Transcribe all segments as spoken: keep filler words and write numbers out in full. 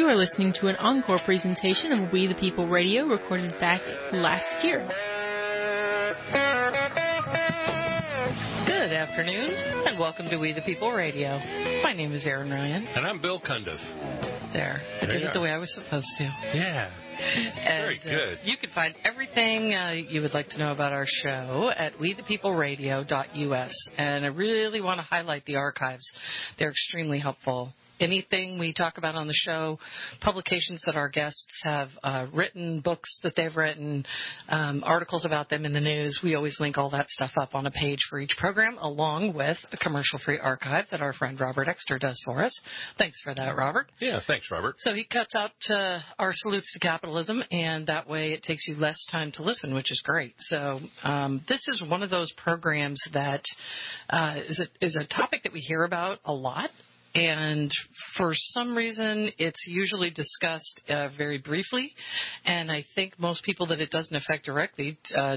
are listening to an encore presentation of We the People Radio recorded back last year. Good afternoon, and welcome to We the People Radio. My name is Erin Ryan. And I'm Bill Cundiff. There. I did it the way I was supposed to. Yeah. And, Very good. Uh, you can find everything uh, you would like to know about our show at we the people radio dot u s. And I really want to highlight the archives. They're extremely helpful. Anything we talk about on the show, publications that our guests have uh, written, books that they've written, um, articles about them in the news, we always link all that stuff up on a page for each program, along with a commercial-free archive that our friend Robert Exter does for us. Thanks for that, Robert. Yeah, thanks, Robert. So he cuts out uh, our salutes to capitalism, and that way it takes you less time to listen, which is great. So um, this is one of those programs that uh, is, a, is a topic that we hear about a lot. And for some reason, it's usually discussed uh, very briefly. And I think most people that it doesn't affect directly, uh,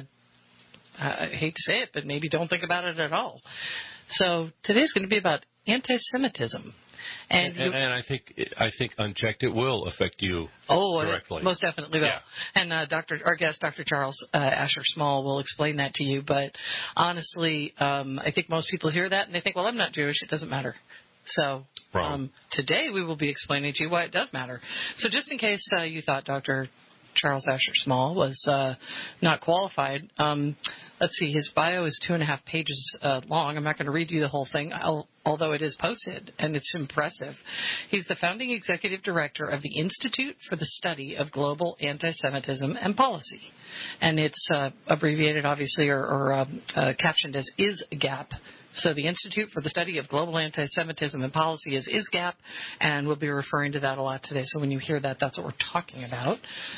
I hate to say it, but maybe don't think about it at all. So today's going to be about anti-Semitism. And, and, and, and I think I think unchecked it will affect you oh, directly. It most definitely will. Yeah. And uh, Doctor our guest, Doctor Charles uh, Asher Small, will explain that to you. But honestly, um, I think most people hear that and they think, well, I'm not Jewish. It doesn't matter. So um, today we will be explaining to you why it does matter. So just in case uh, you thought Doctor Charles Asher Small was uh, not qualified, um, let's see, his bio is two and a half pages uh, long. I'm not going to read you the whole thing, I'll, although it is posted, and it's impressive. He's the founding executive director of the Institute for the Study of Global Anti-Semitism and Policy. And it's uh, abbreviated, obviously, or, or um, uh, captioned as I S GAP. So the Institute for the Study of Global Anti-Semitism and Policy is I S GAP, and we'll be referring to that a lot today. So when you hear that, that's what we're talking about.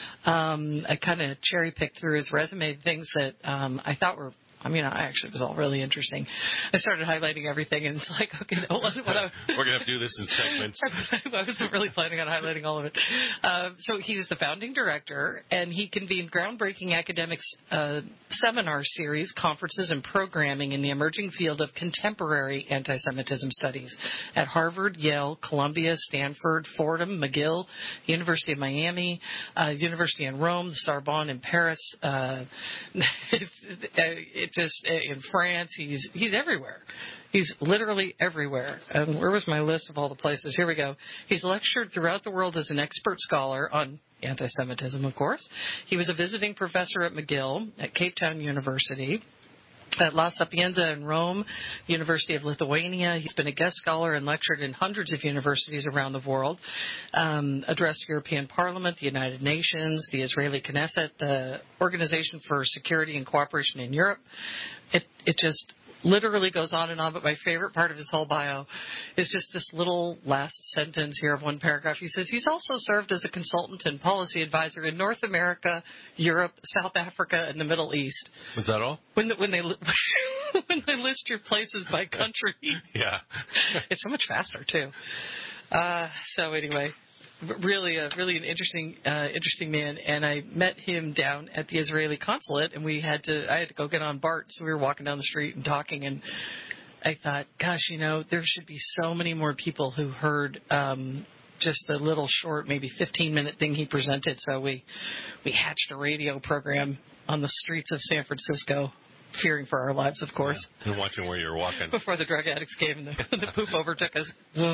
Um, I kind of cherry-picked through his resume things that um, I thought were, I mean, I actually it was all really interesting. I started highlighting everything, and it's like, okay, that wasn't what I was... We're going to have to do this in segments. I wasn't really planning on highlighting all of it. Uh, so he is the founding director, and he convened groundbreaking academic uh, seminar series, conferences, and programming in the emerging field of contemporary anti-Semitism studies at Harvard, Yale, Columbia, Stanford, Fordham, McGill, University of Miami, uh, University in Rome, the Sorbonne in Paris. Uh, it's, it just in France. He's he's everywhere. He's literally everywhere. And where was my list of all the places? Here we go. He's lectured throughout the world as an expert scholar on anti-Semitism, of course. He was a visiting professor at McGill, at Cape Town University, at La Sapienza in Rome, University of Lithuania. He's been a guest scholar and lectured in hundreds of universities around the world, um, addressed European Parliament, the United Nations, the Israeli Knesset, the Organization for Security and Cooperation in Europe. It, it just literally goes on and on, but my favorite part of his whole bio is just this little last sentence here of one paragraph. He says he's also served as a consultant and policy advisor in North America, Europe, South Africa, and the Middle East. Was that all? When the, when they when they list your places by country, yeah, it's so much faster too. Uh, so anyway. Really, a really an interesting, uh, interesting man, and I met him down at the Israeli consulate, and we had to. I had to go get on BART, so we were walking down the street and talking, and I thought, gosh, you know, there should be so many more people who heard um, just the little short, maybe fifteen minute thing he presented. So we we hatched a radio program on the streets of San Francisco. Fearing for our lives, of course. Yeah. And watching where you were walking. Before the drug addicts came and the, the poop overtook us.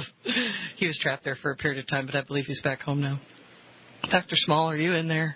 He was trapped there for a period of time, but I believe he's back home now. Doctor Small, are you in there?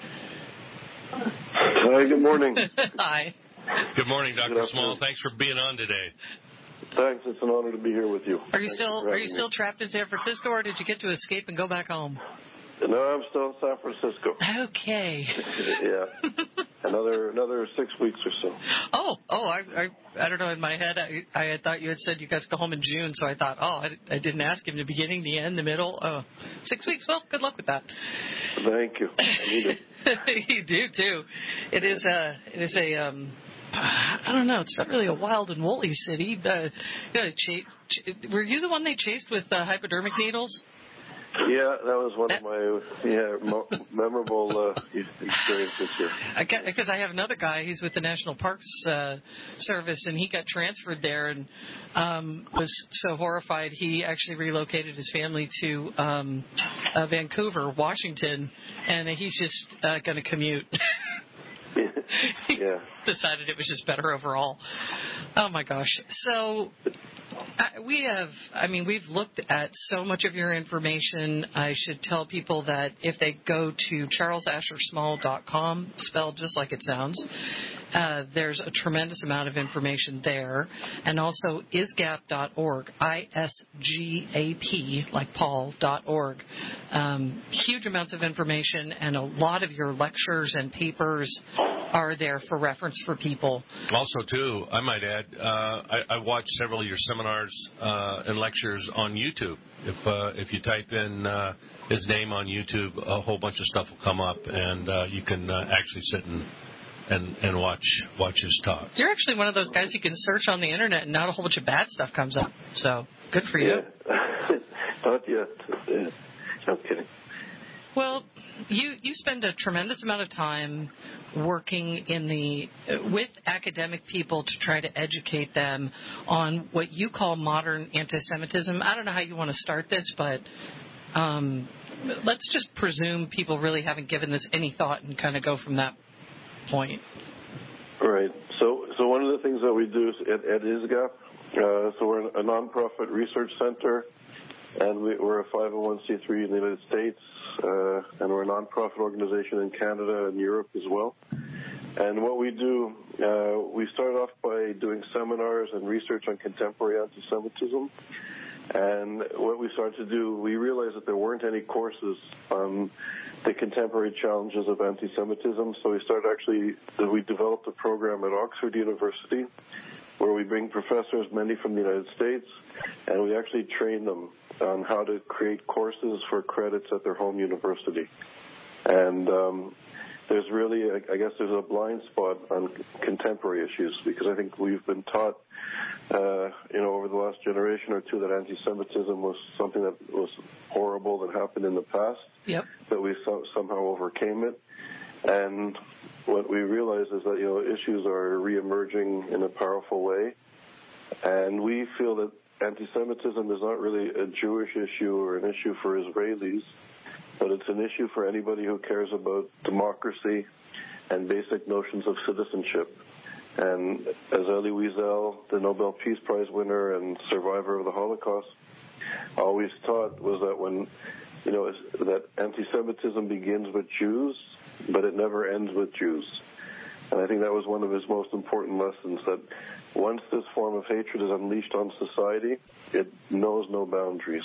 Hi, good morning. Hi. Good morning, Doctor Small. Thanks for being on today. Thanks. It's an honor to be here with you. Are you Thanks still Are you still me. trapped in San Francisco, or did you get to escape and go back home? No, I'm still in San Francisco. Okay. Yeah. Another another six weeks or so. Oh, oh, I, I, I don't know. In my head, I, I had thought you had said you guys go home in June, so I thought, oh, I, I didn't ask him the beginning, the end, the middle. Oh, six weeks. Well, good luck with that. Thank you. I need it. You do too. It is a, it is a, um, I don't know. It's not really a wild and woolly city. Uh, you know, ch- ch- were you the one they chased with uh, hypodermic needles? Yeah, that was one of my yeah mo- memorable uh, experiences here. Because I, I have another guy. He's with the National Parks uh, Service, and he got transferred there and um, was so horrified he actually relocated his family to um, uh, Vancouver, Washington, and he's just uh, going to commute. Yeah. Decided it was just better overall. Oh my gosh. So uh, we have, I mean, we've looked at so much of your information. I should tell people that if they go to charles asher small dot com, spelled just like it sounds, uh, there's a tremendous amount of information there. And also isgap dot org, I S G A P, like Paul, dot org. Um, huge amounts of information, and a lot of your lectures and papers are there for reference for people. Also, too, I might add, uh, I, I watched several of your seminars uh, and lectures on YouTube. If uh, if you type in uh, his name on YouTube, a whole bunch of stuff will come up, and uh, you can uh, actually sit and, and and watch watch his talks. You're actually one of those guys who can search on the internet, and not a whole bunch of bad stuff comes up. So good for you. Yeah. Not yet. Yeah. I'm kidding. Well, you you spend a tremendous amount of time working in the with academic people to try to educate them on what you call modern anti-Semitism. I don't know how you want to start this, but um, let's just presume people really haven't given this any thought and kind of go from that point. Right. So, so one of the things that we do at, at ISGAP, uh, so we're a nonprofit research center, and we, we're a five oh one c three in the United States. Uh, and we're a nonprofit organization in Canada and Europe as well. And what we do, uh, we start off by doing seminars and research on contemporary anti-Semitism. And what we started to do, we realized that there weren't any courses on the contemporary challenges of anti-Semitism. So we started actually, we developed a program at Oxford University where we bring professors, many from the United States, and we actually train them on how to create courses for credits at their home university. And um, there's really, I guess there's a blind spot on contemporary issues because I think we've been taught, uh, you know, over the last generation or two that anti-Semitism was something that was horrible that happened in the past, yep. that we so- somehow overcame it. And what we realize is that, you know, issues are reemerging in a powerful way. And we feel that anti-Semitism is not really a Jewish issue or an issue for Israelis, but it's an issue for anybody who cares about democracy and basic notions of citizenship. And as Elie Wiesel, the Nobel Peace Prize winner and survivor of the Holocaust, always taught was that when, you know, that anti-Semitism begins with Jews, but it never ends with Jews. And I think that was one of his most important lessons, that once this form of hatred is unleashed on society, it knows no boundaries.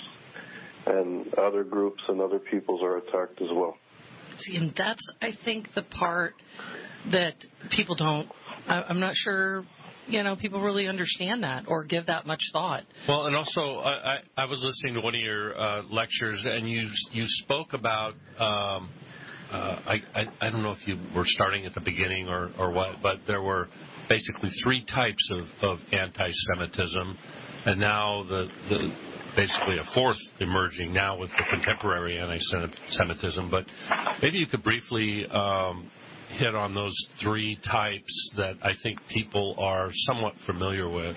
And other groups and other peoples are attacked as well. See, and that's, I think, the part that people don't, I, I'm not sure, you know, people really understand that or give that much thought. Well, and also, I, I, I was listening to one of your uh, lectures, and you you spoke about, um, uh, I, I I don't know if you were starting at the beginning or, or what, but there were basically three types of, of anti-Semitism, and now the, the basically a fourth emerging now with the contemporary anti-Semitism. But maybe you could briefly um, hit on those three types that I think people are somewhat familiar with.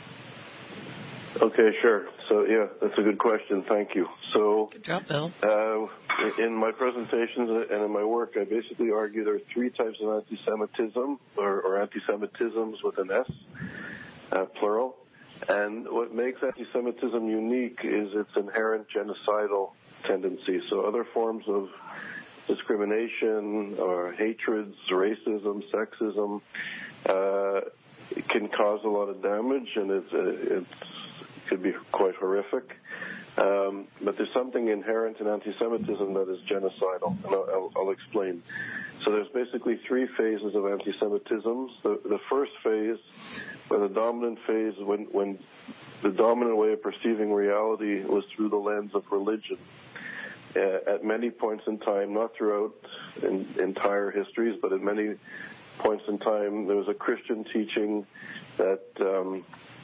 Okay, sure. So, yeah, that's a good question. Thank you. So, good job, Bill. Uh, in my presentations and in my work, I basically argue there are three types of anti-Semitism, or, or anti-Semitisms with an S, uh, plural. And what makes anti-Semitism unique is its inherent genocidal tendency. So other forms of discrimination or hatreds, racism, sexism, uh, can cause a lot of damage, and it's, it's it could be quite horrific. Um, but there's something inherent in anti-Semitism that is genocidal, and I'll, I'll, I'll explain. So there's basically three phases of anti-Semitism. The, the first phase, or the dominant phase, when, when the dominant way of perceiving reality was through the lens of religion. Uh, at many points in time, not throughout in, entire histories, but at many points in time, there was a Christian teaching that um,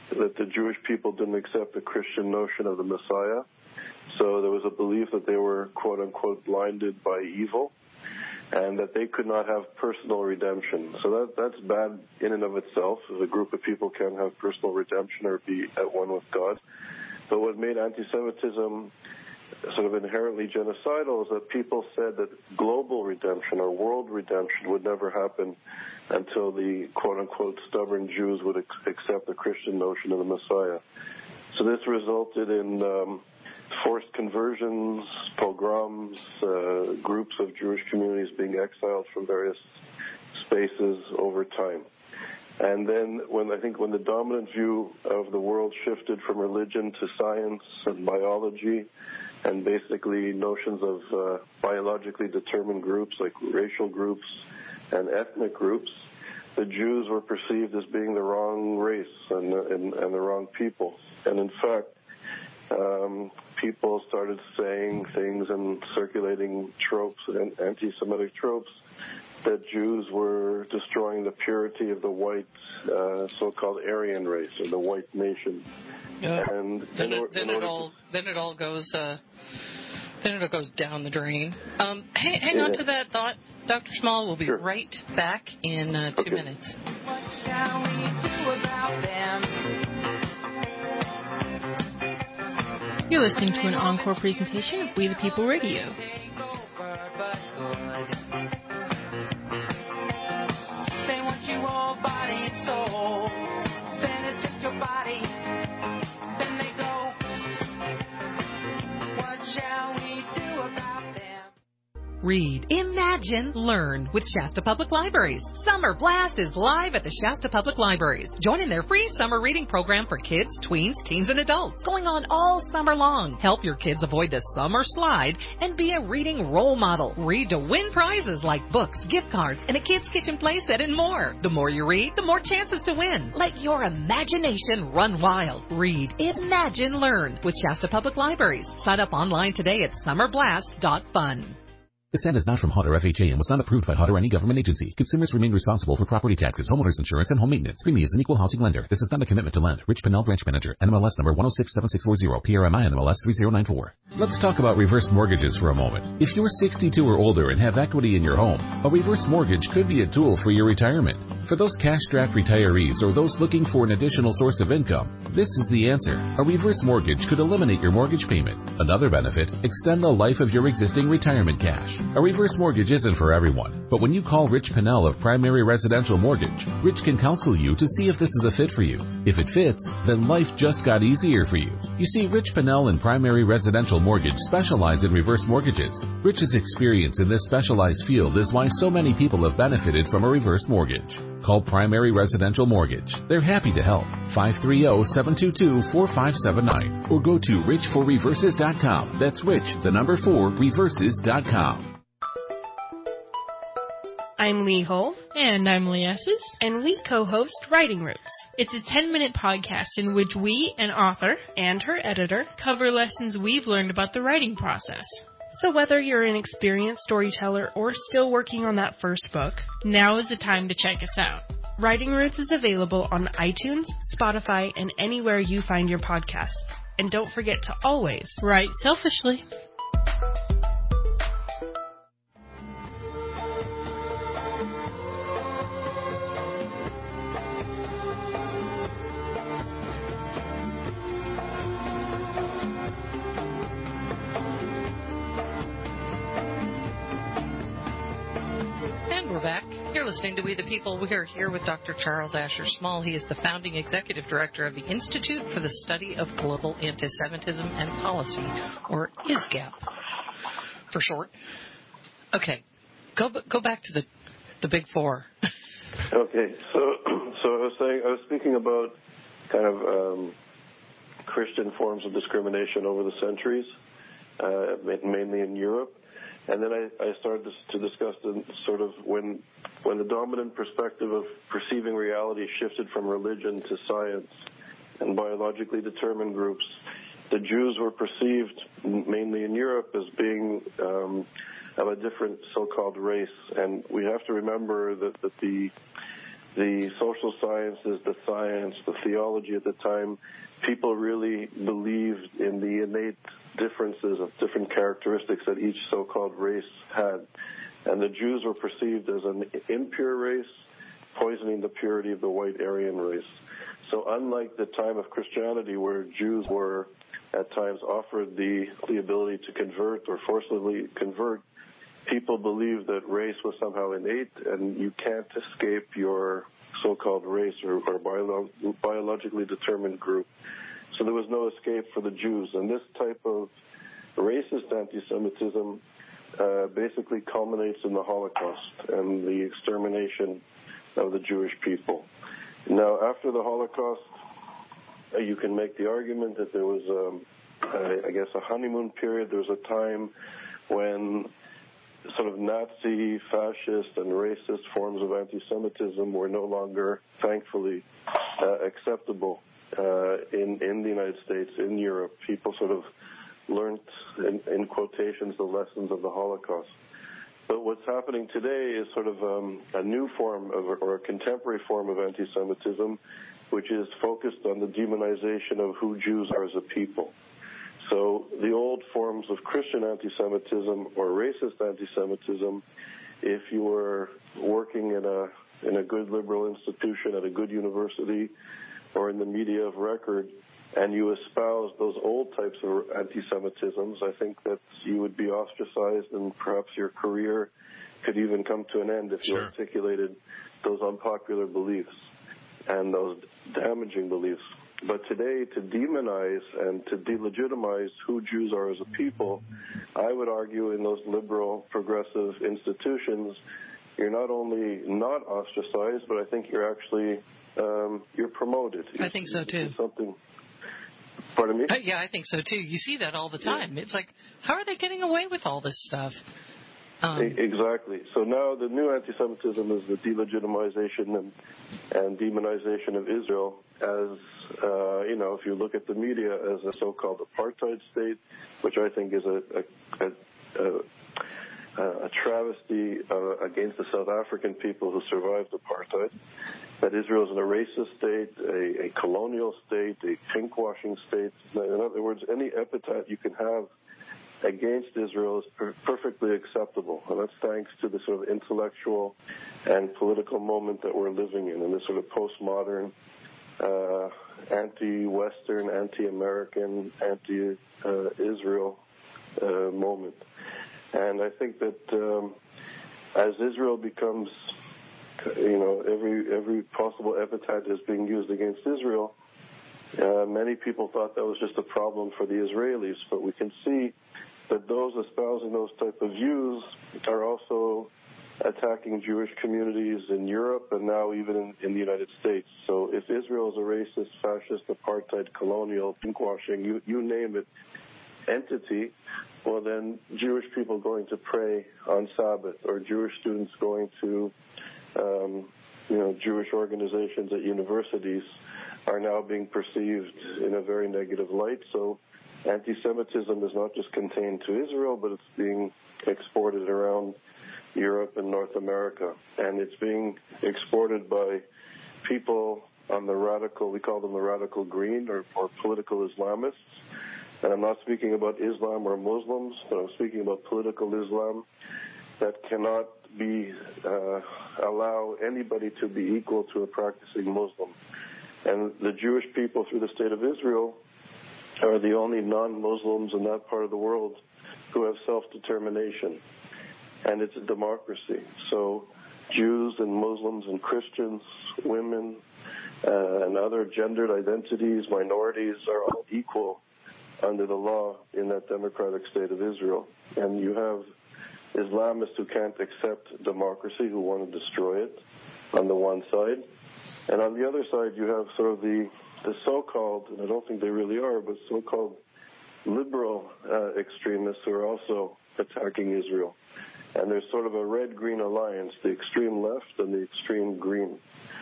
that the Jewish people didn't accept the Christian notion of the Messiah. So there was a belief that they were, quote unquote, blinded by evil, and that they could not have personal redemption. So that that's bad in and of itself. As a group of people can have personal redemption or be at one with God. But what made anti-Semitism sort of inherently genocidal is that people said that global redemption or world redemption would never happen until the quote-unquote stubborn Jews would ex- accept the Christian notion of the Messiah. So this resulted in um, forced conversions, pogroms, uh, groups of Jewish communities being exiled from various spaces over time. And then when I think when the dominant view of the world shifted from religion to science and biology and basically notions of uh, biologically determined groups like racial groups and ethnic groups, the Jews were perceived as being the wrong race and, and, and the wrong people. And in fact, um, people started saying things and circulating tropes, and anti-Semitic tropes, that Jews were destroying the purity of the white, uh, so-called Aryan race, or the white nation. Yeah. And then, or, it, then it all then it all goes uh, then it all goes down the drain. Um, hang hang yeah. on to that thought, Doctor Small. We'll be sure. right back in uh, two okay. minutes. What shall we do about them? You're listening to an encore presentation of We the People Radio. They want you all body and soul. Then it's just your body. Then they go. What shall we do about them? Read, imagine, learn with Shasta Public Libraries. Summer Blast is live at the Shasta Public Libraries. Join in their free summer reading program for kids, tweens, teens, and adults. Going on all summer long. Help your kids avoid the summer slide and be a reading role model. Read to win prizes like books, gift cards, and a kids' kitchen playset and more. The more you read, the more chances to win. Let your imagination run wild. Read, imagine, learn with Shasta Public Libraries. Sign up online today at summer blast dot fun. This ad is not from H U D or F H A and was not approved by H U D or any government agency. Consumers remain responsible for property taxes, homeowners insurance, and home maintenance. Primi is an equal housing lender. This is not a commitment to lend. Rich Pinnell, Branch Manager. N M L S number one oh six seven six four zero. P R M I N M L S three zero nine four. Let's talk about reverse mortgages for a moment. If you're sixty-two or older and have equity in your home, a reverse mortgage could be a tool for your retirement. For those cash-strapped retirees or those looking for an additional source of income, this is the answer. A reverse mortgage could eliminate your mortgage payment. Another benefit, extend the life of your existing retirement cash. A reverse mortgage isn't for everyone, but when you call Rich Pinnell of Primary Residential Mortgage, Rich can counsel you to see if this is a fit for you. If it fits, then life just got easier for you. You see, Rich Pinnell and Primary Residential Mortgage specialize in reverse mortgages. Rich's experience in this specialized field is why so many people have benefited from a reverse mortgage. Call Primary Residential Mortgage. They're happy to help. five three zero, seven two two, four five seven nine or go to rich for reverses dot com. That's rich, the number four, reverses dot com. I'm Lee Hull. And I'm Lee Esses. And we co-host Writing Roots. It's a ten-minute podcast in which we, an author, and her editor, cover lessons we've learned about the writing process. So whether you're an experienced storyteller or still working on that first book, now is the time to check us out. Writing Roots is available on iTunes, Spotify, and anywhere you find your podcasts. And don't forget to always write selfishly. Listening to We the People. We are here with Doctor Charles Asher Small. He is the founding executive director of the Institute for the Study of Global Anti-Semitism and Policy, or I S G A P for short. Okay, go go back to the the big four. Okay, so so I was saying I was speaking about kind of um, Christian forms of discrimination over the centuries, uh, mainly in Europe. And then I, I started to, to discuss the sort of when when the dominant perspective of perceiving reality shifted from religion to science and biologically determined groups, the Jews were perceived mainly in Europe as being um, of a different so-called race. And we have to remember that, that the the social sciences, the science, the theology at the time, people really believed in the innate differences of different characteristics that each so-called race had. And the Jews were perceived as an impure race, poisoning the purity of the white Aryan race. So unlike the time of Christianity, where Jews were at times offered the, the ability to convert or forcibly convert, people believed that race was somehow innate and you can't escape your so-called race or, or bio- biologically determined group. So there was no escape for the Jews. And this type of racist anti-Semitism uh, basically culminates in the Holocaust and the extermination of the Jewish people. Now, after the Holocaust, uh, you can make the argument that there was, um, uh, I guess, a honeymoon period. There was a time when sort of Nazi, fascist, and racist forms of anti-Semitism were no longer, thankfully, uh, acceptable uh, in, in the United States, in Europe. People sort of learned, in, in quotations, the lessons of the Holocaust. But what's happening today is sort of um, a new form of, or a contemporary form of anti-Semitism, which is focused on the demonization of who Jews are as a people. So the old forms of Christian anti-Semitism or racist anti-Semitism, if you were working in a in a good liberal institution at a good university or in the media of record, and you espouse those old types of anti-Semitisms, I think that you would be ostracized and perhaps your career could even come to an end if you Sure. articulated those unpopular beliefs and those damaging beliefs. But today, to demonize and to delegitimize who Jews are as a people, I would argue in those liberal, progressive institutions, you're not only not ostracized, but I think you're actually um, you're promoted. I think so too. Something. Pardon me? Uh, yeah, I think so too. You see that all the time. Yeah. It's like, how are they getting away with all this stuff? Um, exactly. So now the new anti-Semitism is the delegitimization and, and demonization of Israel as, uh, you know, if you look at the media as a so-called apartheid state, which I think is a, a, a, a, a travesty uh, against the South African people who survived apartheid, that Israel is in a racist state, a, a colonial state, a pinkwashing state. In other words, any epithet you can have against Israel is per- perfectly acceptable. And that's thanks to the sort of intellectual and political moment that we're living in, in this sort of postmodern, uh, anti-Western, anti-American, anti-Israel uh, moment. And I think that um, as Israel becomes, you know, every every possible epithet is being used against Israel, uh, many people thought that was just a problem for the Israelis, but we can see that those espousing those type of views are also attacking Jewish communities in Europe and now even in, in the United States. So if Israel is a racist, fascist, apartheid, colonial, pinkwashing, you, you name it, entity, well then Jewish people going to pray on Sabbath or Jewish students going to, um, you know, Jewish organizations at universities are now being perceived in a very negative light. So anti-Semitism is not just contained to Israel, but it's being exported around Europe and North America. And it's being exported by people on the radical, we call them the radical green or, or political Islamists. And I'm not speaking about Islam or Muslims, but I'm speaking about political Islam that cannot be, uh, allow anybody to be equal to a practicing Muslim. And the Jewish people through the state of Israel are the only non-Muslims in that part of the world who have self-determination. And it's a democracy. So Jews and Muslims and Christians, women, uh, and other gendered identities, minorities are all equal under the law in that democratic state of Israel. And you have Islamists who can't accept democracy, who want to destroy it on the one side. And on the other side, you have sort of the the so-called, and I don't think they really are, but so-called liberal uh, extremists who are also attacking Israel. And there's sort of a red-green alliance, the extreme left and the extreme green.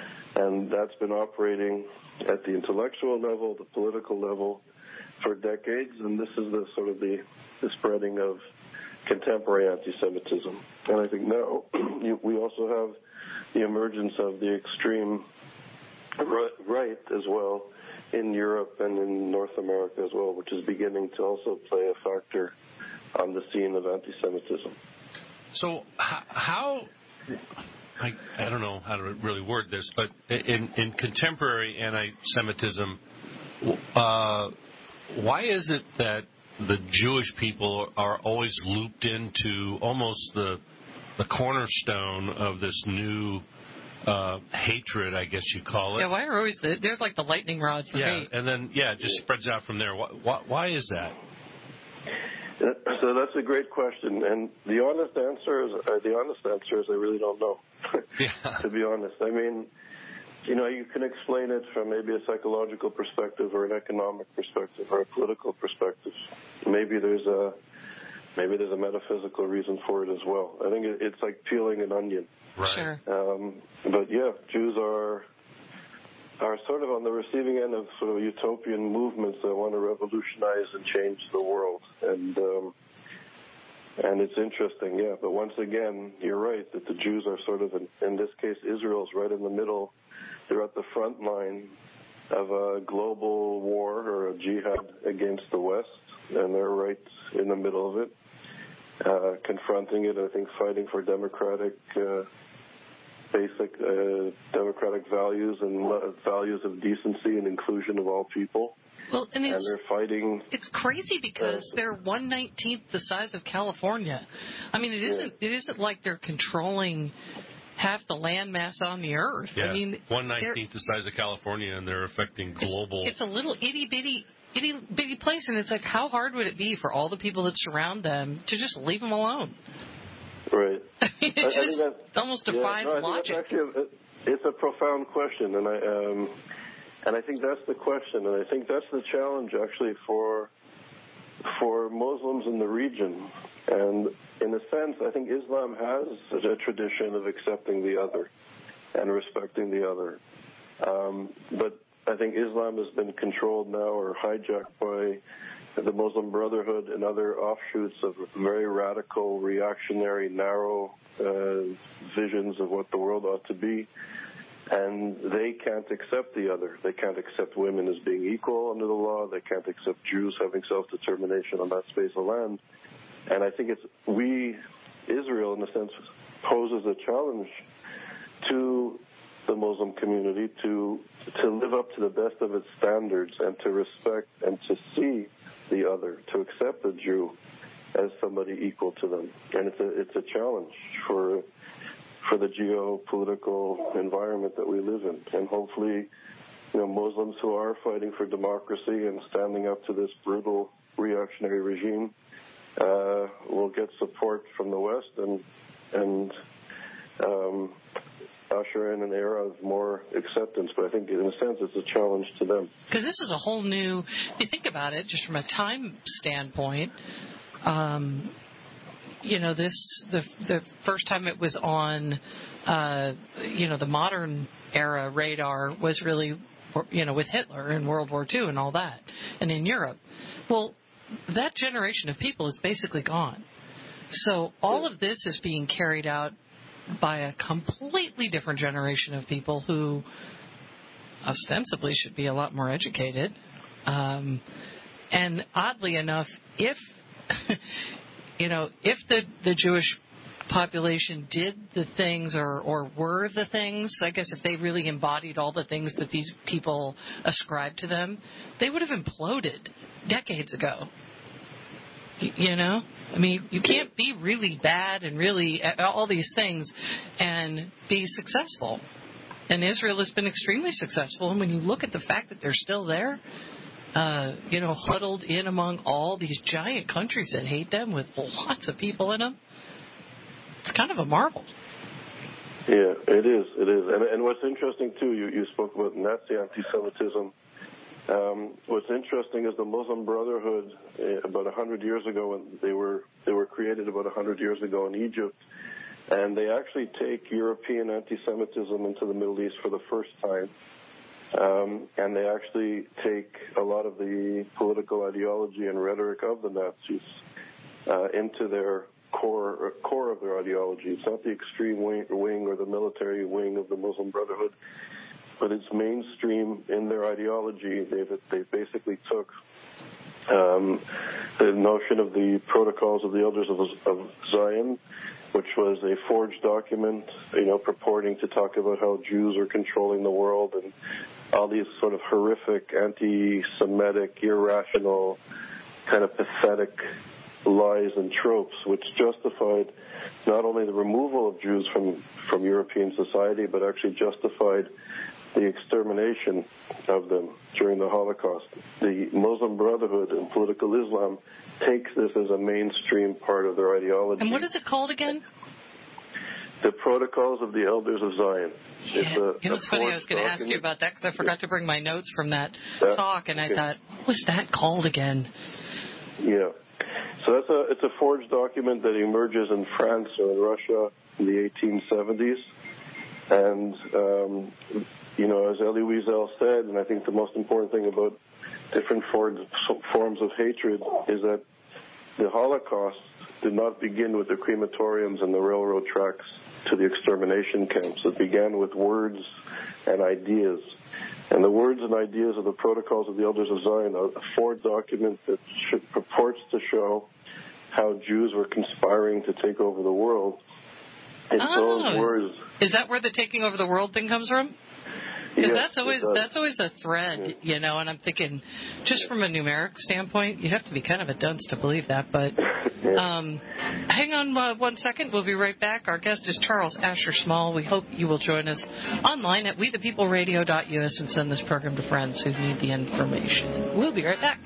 And that's been operating at the intellectual level, the political level, for decades, and this is the sort of the, the spreading of contemporary anti-Semitism. And I think now we also have the emergence of the extreme right as well in Europe and in North America as well, which is beginning to also play a factor on the scene of anti-Semitism. So how, I, I don't know how to really word this, but in, in contemporary anti-Semitism, uh, why is it that the Jewish people are always looped into almost the the cornerstone of this new uh, hatred, I guess you call it? Yeah, why are always the, they're like the lightning rods for yeah, hate. and then yeah, it just spreads out from there. Why, why, why is that? So that's a great question, and the honest answer is uh, the honest answer is I really don't know. yeah. To be honest, I mean, you know, you can explain it from maybe a psychological perspective or an economic perspective or a political perspective. Maybe there's a maybe there's a metaphysical reason for it as well. I think it's like peeling an onion. Right. Sure. Um, but yeah, Jews are are sort of on the receiving end of sort of utopian movements that want to revolutionize and change the world. And um, and it's interesting, yeah. But once again, you're right that the Jews are sort of, in, in this case, Israel's right in the middle. They're at the front line of a global war or a jihad against the West, and they're right in the middle of it, uh, confronting it, I think, fighting for democratic uh basic uh, democratic values and uh, values of decency and inclusion of all people. Well, and, and they're fighting. It's crazy because uh, they're one nineteenth the size of California. I mean, it isn't. Yeah. It isn't like they're controlling half the landmass on the earth. Yeah. I mean, one nineteenth the size of California, and they're affecting global. It's a little itty bitty. Itty bitty place, and it's like, how hard would it be for all the people that surround them to just leave them alone? Right. I mean, it I, just I think that, almost defies yeah, no, I logic. Think that's actually a, it's a profound question, and I um, and I think that's the question, and I think that's the challenge actually for for Muslims in the region. And in a sense, I think Islam has a tradition of accepting the other and respecting the other. Um, but I think Islam has been controlled now or hijacked by the Muslim Brotherhood and other offshoots of very radical, reactionary, narrow uh, visions of what the world ought to be. And they can't accept the other. They can't accept women as being equal under the law. They can't accept Jews having self-determination on that space of land. And I think it's we, Israel, in a sense, poses a challenge to the Muslim community to to live up to the best of its standards and to respect and to see the other, to accept the Jew as somebody equal to them. And it's a it's a challenge for for the geopolitical environment that we live in. And hopefully, you know, Muslims who are fighting for democracy and standing up to this brutal reactionary regime uh, will get support from the West and and um, usher in an era of more acceptance. But I think, in a sense, it's a challenge to them. Because this is a whole new, if you think about it, just from a time standpoint, um, you know, this, the the first time it was on, uh, you know, the modern era radar was really, you know, with Hitler in World War Two and all that, and in Europe. Well, that generation of people is basically gone. So all of this is being carried out by a completely different generation of people who ostensibly should be a lot more educated. Um, and oddly enough, if, you know, if the, the Jewish population did the things or, or were the things, I guess if they really embodied all the things that these people ascribe to them, they would have imploded decades ago. You know? I mean, you can't be really bad and really all these things and be successful. And Israel has been extremely successful. And when you look at the fact that they're still there, uh, you know, huddled in among all these giant countries that hate them with lots of people in them, it's kind of a marvel. Yeah, it is. It is. And, and what's interesting, too, you, you spoke about Nazi anti-Semitism. Um, what's interesting is the Muslim Brotherhood, uh, about a hundred years ago, and they were they were created about a hundred years ago in Egypt, and they actually take European anti-Semitism into the Middle East for the first time, um, and they actually take a lot of the political ideology and rhetoric of the Nazis uh, into their core core of their ideology. It's not the extreme wing, wing or the military wing of the Muslim Brotherhood, but it's mainstream in their ideology. They they basically took um, the notion of the Protocols of the Elders of, of Zion, which was a forged document, you know, purporting to talk about how Jews are controlling the world and all these sort of horrific, anti-Semitic, irrational, kind of pathetic lies and tropes, which justified not only the removal of Jews from, from European society, but actually justified the extermination of them during the Holocaust. The Muslim Brotherhood and political Islam takes this as a mainstream part of their ideology. And what is it called again? The Protocols of the Elders of Zion. Yeah. It's a, you know, it's funny, I was going to ask you about that because I forgot to bring my notes from that yeah. talk, and I okay. thought, what was that called again? Yeah. So that's a, it's a forged document that emerges in France or in Russia in the eighteen seventies. And, um, you know, as Elie Wiesel said, and I think the most important thing about different forms of hatred is that the Holocaust did not begin with the crematoriums and the railroad tracks to the extermination camps. It began with words and ideas. And the words and ideas of the Protocols of the Elders of Zion, a forged document that should, purports to show how Jews were conspiring to take over the world. It's oh, those words. Is that where the taking over the world thing comes from? Because yes, that's always that's always a thread, you know, and I'm thinking, just from a numeric standpoint, you have to be kind of a dunce to believe that. But um, hang on uh, one second. We'll be right back. Our guest is Charles Asher Small. We hope you will join us online at we the people radio dot U S and send this program to friends who need the information. We'll be right back.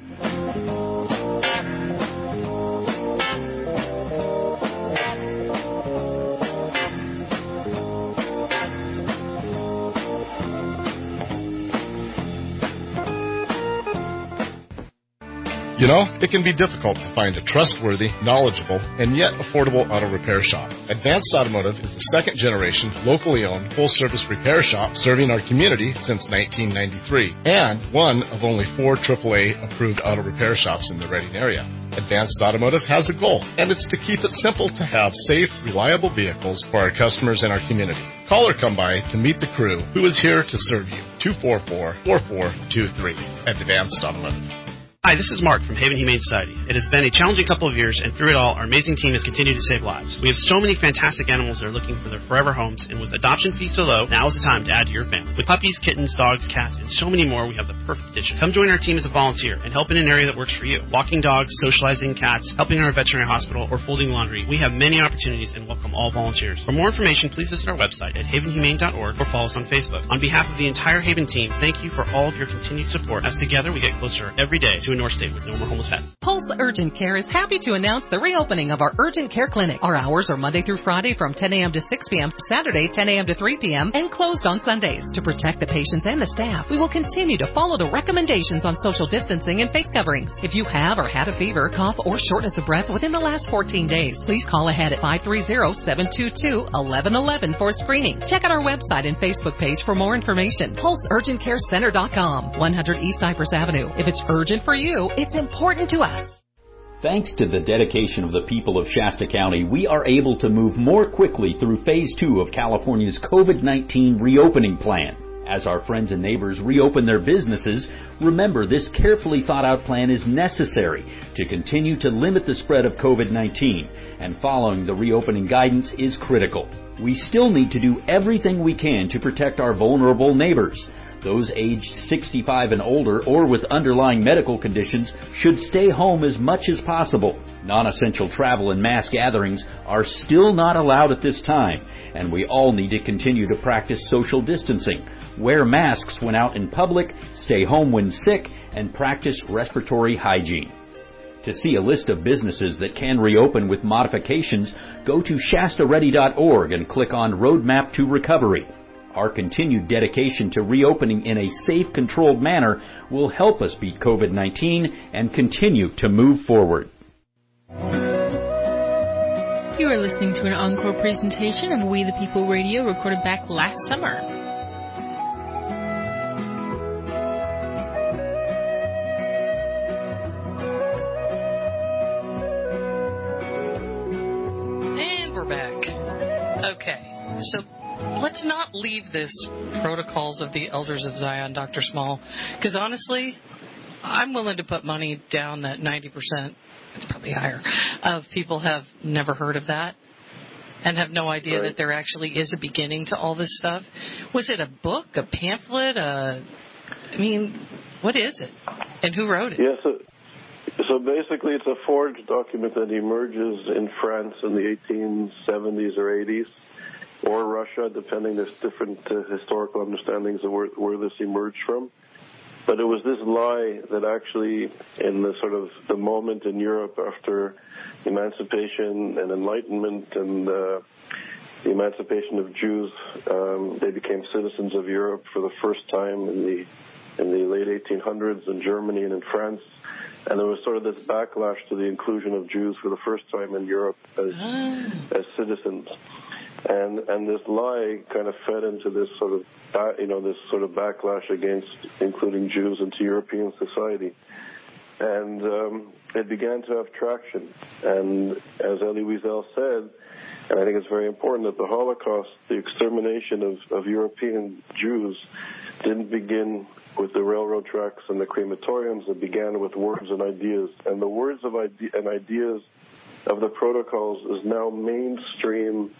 You know, it can be difficult to find a trustworthy, knowledgeable, and yet affordable auto repair shop. Advanced Automotive is the second generation, locally owned, full-service repair shop serving our community since nineteen ninety-three, and one of only four triple A approved auto repair shops in the Reading area. Advanced Automotive has a goal, and it's to keep it simple to have safe, reliable vehicles for our customers and our community. Call or come by to meet the crew who is here to serve you. two four four, four four two three. Advanced Automotive. Hi, this is Mark from Haven Humane Society. It has been a challenging couple of years, and through it all, our amazing team has continued to save lives. We have so many fantastic animals that are looking for their forever homes, and with adoption fees so low, now is the time to add to your family. With puppies, kittens, dogs, cats, and so many more, we have the perfect addition. Come join our team as a volunteer and help in an area that works for you. Walking dogs, socializing cats, helping in our veterinary hospital, or folding laundry. We have many opportunities and welcome all volunteers. For more information, please visit our website at haven humane dot org or follow us on Facebook. On behalf of the entire Haven team, thank you for all of your continued support, as together we get closer every day to a North State with no more homeless pets. Pulse Urgent Care is happy to announce the reopening of our Urgent Care Clinic. Our hours are Monday through Friday from ten a.m. to six p.m., Saturday ten a.m. to three p.m., and closed on Sundays. To protect the patients and the staff, we will continue to follow the recommendations on social distancing and face coverings. If you have or had a fever, cough, or shortness of breath within the last fourteen days, please call ahead at five three zero, seven two two, one one one one for a screening. Check out our website and Facebook page for more information. pulse urgent care center dot com, one hundred East Cypress Avenue. If it's urgent for you, it's important to us. Thanks to the dedication of the people of Shasta County, we are able to move more quickly through Phase two of California's COVID nineteen reopening plan. As our friends and neighbors reopen their businesses, remember this carefully thought out plan is necessary to continue to limit the spread of COVID nineteen, and following the reopening guidance is critical. We still need to do everything we can to protect our vulnerable neighbors. Those aged sixty-five and older or with underlying medical conditions should stay home as much as possible. Non-essential travel and mass gatherings are still not allowed at this time, and we all need to continue to practice social distancing. Wear masks when out in public, stay home when sick, and practice respiratory hygiene. To see a list of businesses that can reopen with modifications, go to shasta ready dot org and click on Roadmap to Recovery. Our continued dedication to reopening in a safe, controlled manner will help us beat COVID nineteen and continue to move forward. You are listening to an encore presentation of We the People Radio recorded back last summer. So let's not leave this Protocols of the Elders of Zion, Doctor Small, because honestly, I'm willing to put money down that ninety percent, it's probably higher, of people have never heard of that and have no idea right. that there actually is a beginning to all this stuff. Was it a book, a pamphlet? A, I mean, what is it? And who wrote it? Yes, yeah, so, so basically it's a forged document that emerges in France in the eighteen seventies or eighties, or Russia, depending. There's different uh, historical understandings of where, where this emerged from. But it was this lie that actually, in the sort of the moment in Europe after emancipation and enlightenment and uh, the emancipation of Jews, um, they became citizens of Europe for the first time in the in the late eighteen hundreds in Germany and in France. And there was sort of this backlash to the inclusion of Jews for the first time in Europe as, ah. as citizens. And and this lie kind of fed into this sort of, uh, you know, this sort of backlash against including Jews into European society. And um, it began to have traction. And as Elie Wiesel said, and I think it's very important, that the Holocaust, the extermination of, of European Jews, didn't begin with the railroad tracks and the crematoriums. It began with words and ideas. And the words of ide- and ideas of the Protocols is now mainstream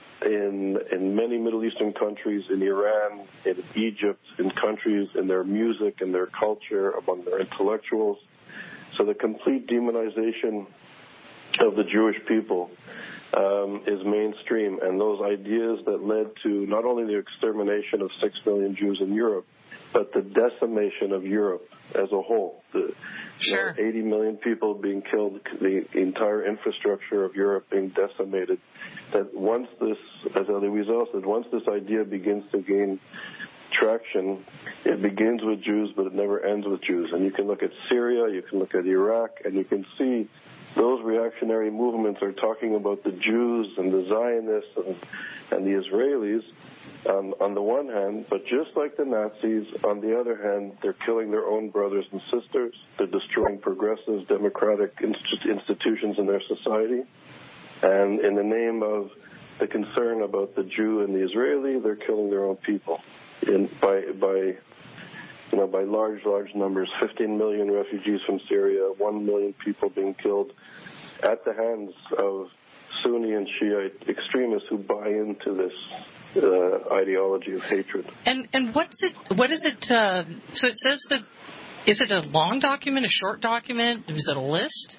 in in many Middle Eastern countries, in Iran, in Egypt, in countries, in their music, in their culture, among their intellectuals. So the complete demonization of the Jewish people um, is mainstream, and those ideas that led to not only the extermination of six million Jews in Europe, but the decimation of Europe as a whole. The, sure. you know, eighty million people being killed, the entire infrastructure of Europe being decimated. That once this, as Elie Wiesel said, once this idea begins to gain traction, it begins with Jews, but it never ends with Jews. And you can look at Syria, you can look at Iraq, and you can see those reactionary movements are talking about the Jews and the Zionists and, and the Israelis um, on the one hand, but just like the Nazis, on the other hand, they're killing their own brothers and sisters. They're destroying progressive democratic inst- institutions in their society. And in the name of the concern about the Jew and the Israeli, they're killing their own people in, by, by, you know, by large, large numbers. fifteen million refugees from Syria, one million people being killed at the hands of Sunni and Shiite extremists who buy into this uh, ideology of hatred. And and what's it? What is it? Uh, so it says that. Is it a long document, a short document? Is it a list?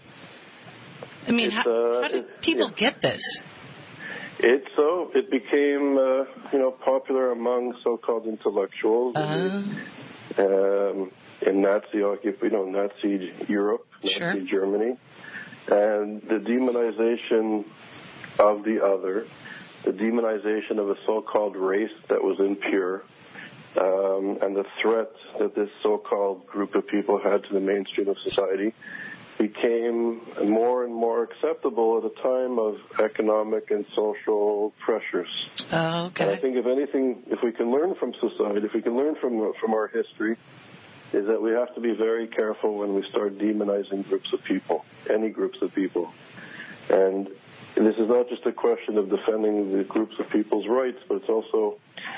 I mean, how, uh, how did people yeah. get this? It so it became uh, you know popular among so-called intellectuals uh, in, um, in Nazi you know Nazi Europe, sure. Nazi Germany, and the demonization of the other, the demonization of a so-called race that was impure, um, and the threat that this so-called group of people had to the mainstream of society became more and more acceptable at a time of economic and social pressures. Oh, okay. And I think if anything, if we can learn from society, if we can learn from from our history, is that we have to be very careful when we start demonizing groups of people, any groups of people. And this is not just a question of defending the groups of people's rights, but it's also,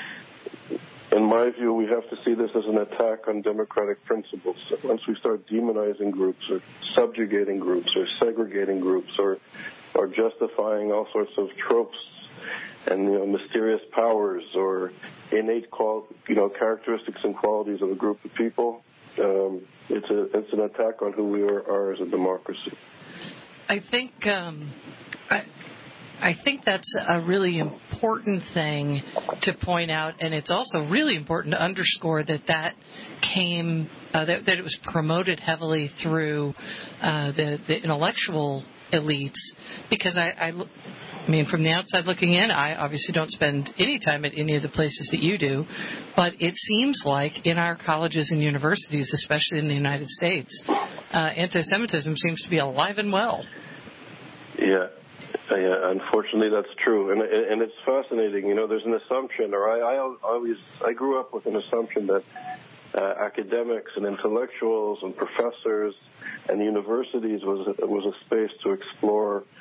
in my view, we have to see this as an attack on democratic principles. Once we start demonizing groups or subjugating groups or segregating groups or or justifying all sorts of tropes and you know mysterious powers or innate qual you know characteristics and qualities of a group of people, um, it's a it's an attack on who we are, are as a democracy. I think um, I, I think that's a really important thing to point out, and it's also really important to underscore that that came uh, that, that it was promoted heavily through uh, the, the intellectual elites, because I, I, I mean, from the outside looking in, I obviously don't spend any time at any of the places that you do, but it seems like in our colleges and universities, especially in the United States, uh, anti-Semitism seems to be alive and well. Yeah. Uh, yeah, unfortunately, that's true, and and it's fascinating. You know, there's an assumption, or I, I always I grew up with an assumption that uh, academics and intellectuals and professors and universities was was a space to explore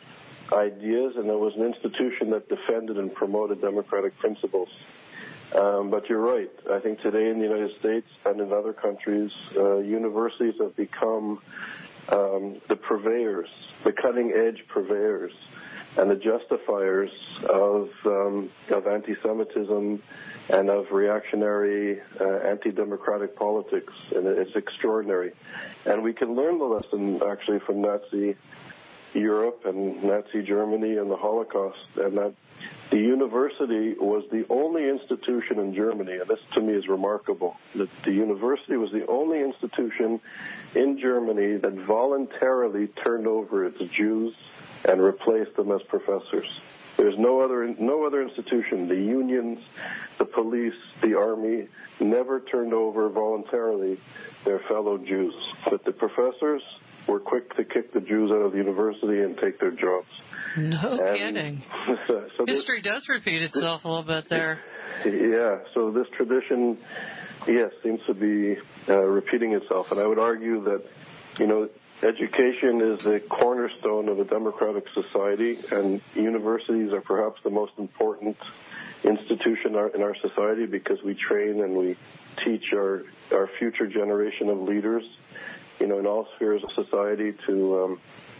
ideas, and it was an institution that defended and promoted democratic principles. Um, but you're right. I think today in the United States and in other countries, uh, universities have become um, the purveyors, the cutting-edge purveyors, and the justifiers of um, of anti-Semitism and of reactionary, uh, anti-democratic politics, and it's extraordinary. And we can learn the lesson, actually, from Nazi Europe and Nazi Germany and the Holocaust, and that the university was the only institution in Germany, and this to me is remarkable, that the university was the only institution in Germany that voluntarily turned over its Jews and replaced them as professors. There's no other no other institution, the unions, the police, the army, never turned over voluntarily their fellow Jews. But the professors were quick to kick the Jews out of the university and take their jobs. No and kidding. So History this, does repeat itself this, a little bit there. Yeah, so this tradition, yes, seems to be uh, repeating itself. And I would argue that, you know, education is the cornerstone of a democratic society, and universities are perhaps the most important institution in our, in our society because we train and we teach our, our future generation of leaders, you know, in all spheres of society to um,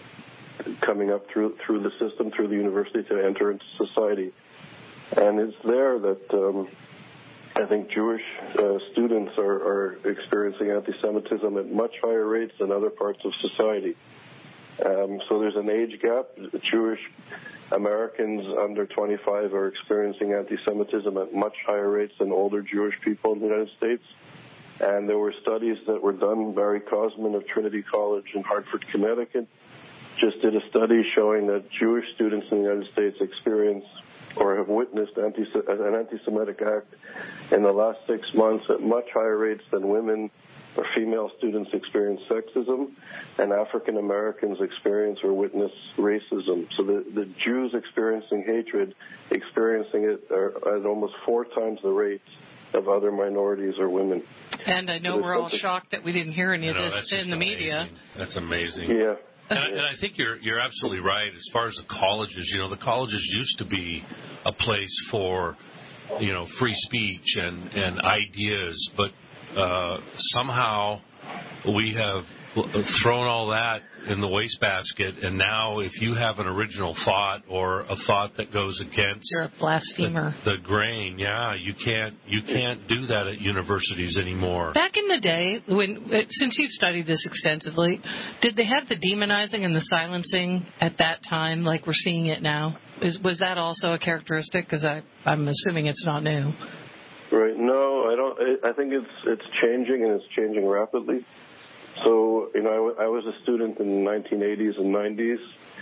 coming up through through the system, through the university to enter into society. And it's there that um, I think Jewish uh, students are, are experiencing anti-Semitism at much higher rates than other parts of society. Um, so there's an age gap. Jewish Americans under twenty-five are experiencing anti-Semitism at much higher rates than older Jewish people in the United States. And there were studies that were done. Barry Cosman of Trinity College in Hartford, Connecticut, just did a study showing that Jewish students in the United States experience or have witnessed anti- an anti-Semitic act in the last six months at much higher rates than women or female students experience sexism, and African Americans experience or witness racism. So the, the Jews experiencing hatred, experiencing it are at almost four times the rate of other minorities or women. And I know so we're all shocked that we didn't hear any of you know, this in the amazing. media. That's amazing. Yeah. And I, and I think you're you're absolutely right. As far as the colleges, you know, the colleges used to be a place for, you know, free speech and, and ideas, but uh, somehow we have thrown all that in the wastebasket, and now if you have an original thought or a thought that goes against you're a blasphemer. The, the grain, yeah, you can't you can't do that at universities anymore. Back in the day, when since you've studied this extensively, did they have the demonizing and the silencing at that time, like we're seeing it now? Is was that also a characteristic? Because I I'm assuming it's not new. Right. No, I don't. I think it's it's changing, and it's changing rapidly. So, you know, I, I was a student in the nineteen eighties and nineties,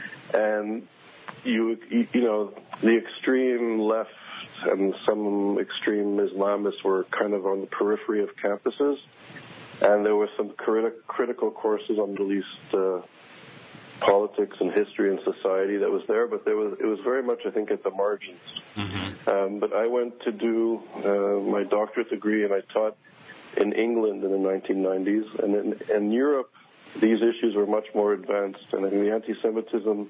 and you, you know, the extreme left and some extreme Islamists were kind of on the periphery of campuses, and there were some criti- critical courses on Middle East uh, politics and history and society that was there, but there was it was very much, I think, at the margins. Mm-hmm. Um, but I went to do uh, my doctorate degree, and I taught in England in the nineteen nineties, and in, in Europe, these issues were much more advanced, and I think the anti-Semitism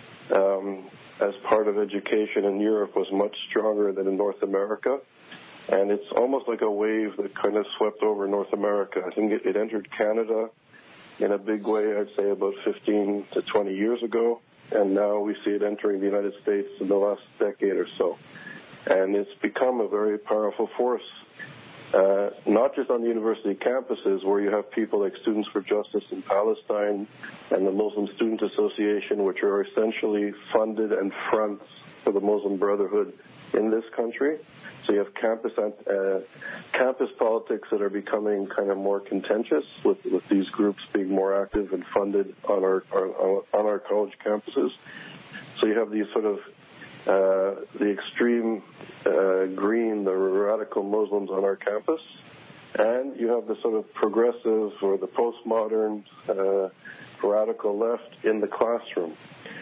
um, as part of education in Europe was much stronger than in North America, and it's almost like a wave that kind of swept over North America. I think it, it entered Canada in a big way, I'd say about fifteen to twenty years ago, and now we see it entering the United States in the last decade or so, and it's become a very powerful force. Uh, not just on the university campuses where you have people like Students for Justice in Palestine and the Muslim Student Association, which are essentially funded and fronts for the Muslim Brotherhood in this country. So you have campus uh, campus politics that are becoming kind of more contentious with, with these groups being more active and funded on our, our on our college campuses. So you have these sort of Uh, the extreme uh, green, the radical Muslims on our campus, and you have the sort of progressive or the postmodern uh, radical left in the classroom.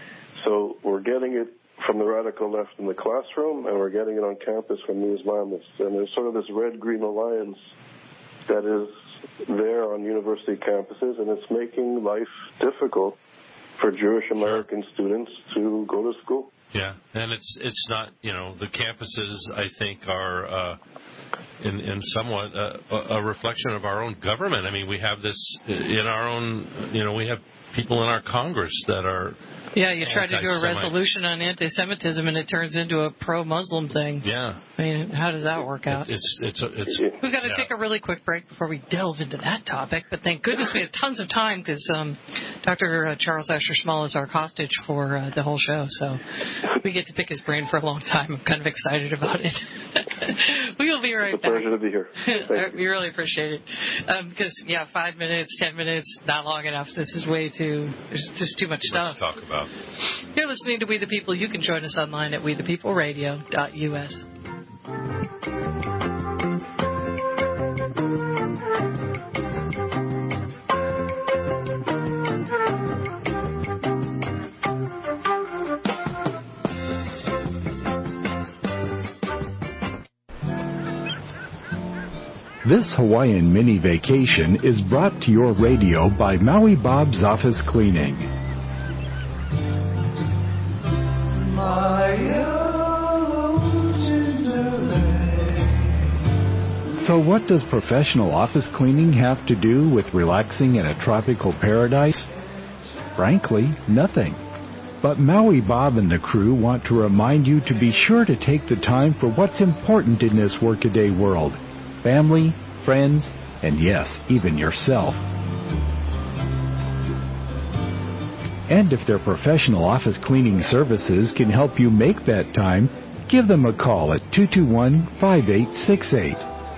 So we're getting it from the radical left in the classroom, and we're getting it on campus from the Islamists. And there's sort of this red-green alliance that is there on university campuses, and it's making life difficult for Jewish American students to go to school. Yeah, and it's it's not, you know, the campuses, I think, are uh, in, in somewhat uh, a reflection of our own government. I mean, we have this in our own, you know, we have people in our Congress that are Yeah, you try to do a anti-Semite. resolution on anti-Semitism and it turns into a pro-Muslim thing. Yeah. I mean, how does that work out? It's it's it's. We've got to yeah. take a really quick break before we delve into that topic, but thank goodness we have tons of time because um, Doctor Charles Asher Small is our hostage for uh, the whole show, so we get to pick his brain for a long time. I'm kind of excited about it. We will be right It's a back. pleasure to be here. Thank We really appreciate it. Because, um, yeah, five minutes, ten minutes, not long enough. This is way too, there's just too much Too stuff. much to talk about. You're listening to We the People. You can join us online at we the people radio dot u s. This Hawaiian mini vacation is brought to your radio by Maui Bob's Office Cleaning. So what does professional office cleaning have to do with relaxing in a tropical paradise? Frankly, nothing. But Maui Bob and the crew want to remind you to be sure to take the time for what's important in this workaday world. Family, friends, and yes, even yourself. And if their professional office cleaning services can help you make that time, give them a call at two two one, five eight six eight.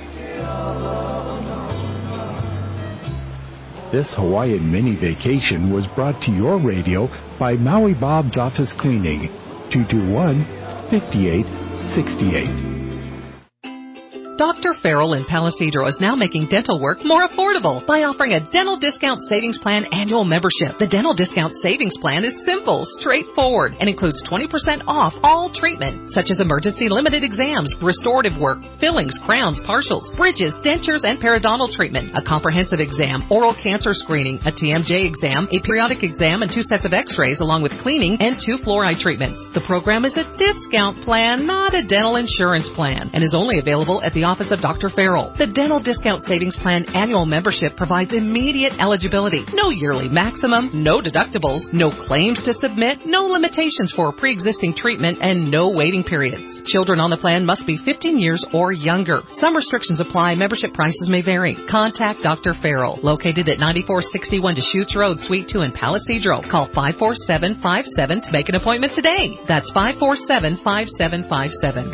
This Hawaiian mini vacation was brought to your radio by Maui Bob's Office Cleaning, two two one, five eight six eight. Doctor Farrell in Palisadro is now making dental work more affordable by offering a Dental Discount Savings Plan annual membership. The Dental Discount Savings Plan is simple, straightforward, and includes twenty percent off all treatment, such as emergency limited exams, restorative work, fillings, crowns, partials, bridges, dentures, and periodontal treatment, a comprehensive exam, oral cancer screening, a T M J exam, a periodic exam, and two sets of x-rays, along with cleaning and two fluoride treatments. The program is a discount plan, not a dental insurance plan, and is only available at the office of Doctor Farrell. The Dental Discount Savings Plan annual membership provides immediate eligibility, no yearly maximum, no deductibles, no claims to submit, no limitations for pre-existing treatment, and no waiting periods. Children on the plan must be fifteen years or younger. Some restrictions apply. Membership prices may vary. Contact Doctor Farrell, located at ninety-four sixty-one Deschutes Road, Suite two in Palisadro. Call five four seven five seven to make an appointment today. That's five four seven five seven five seven.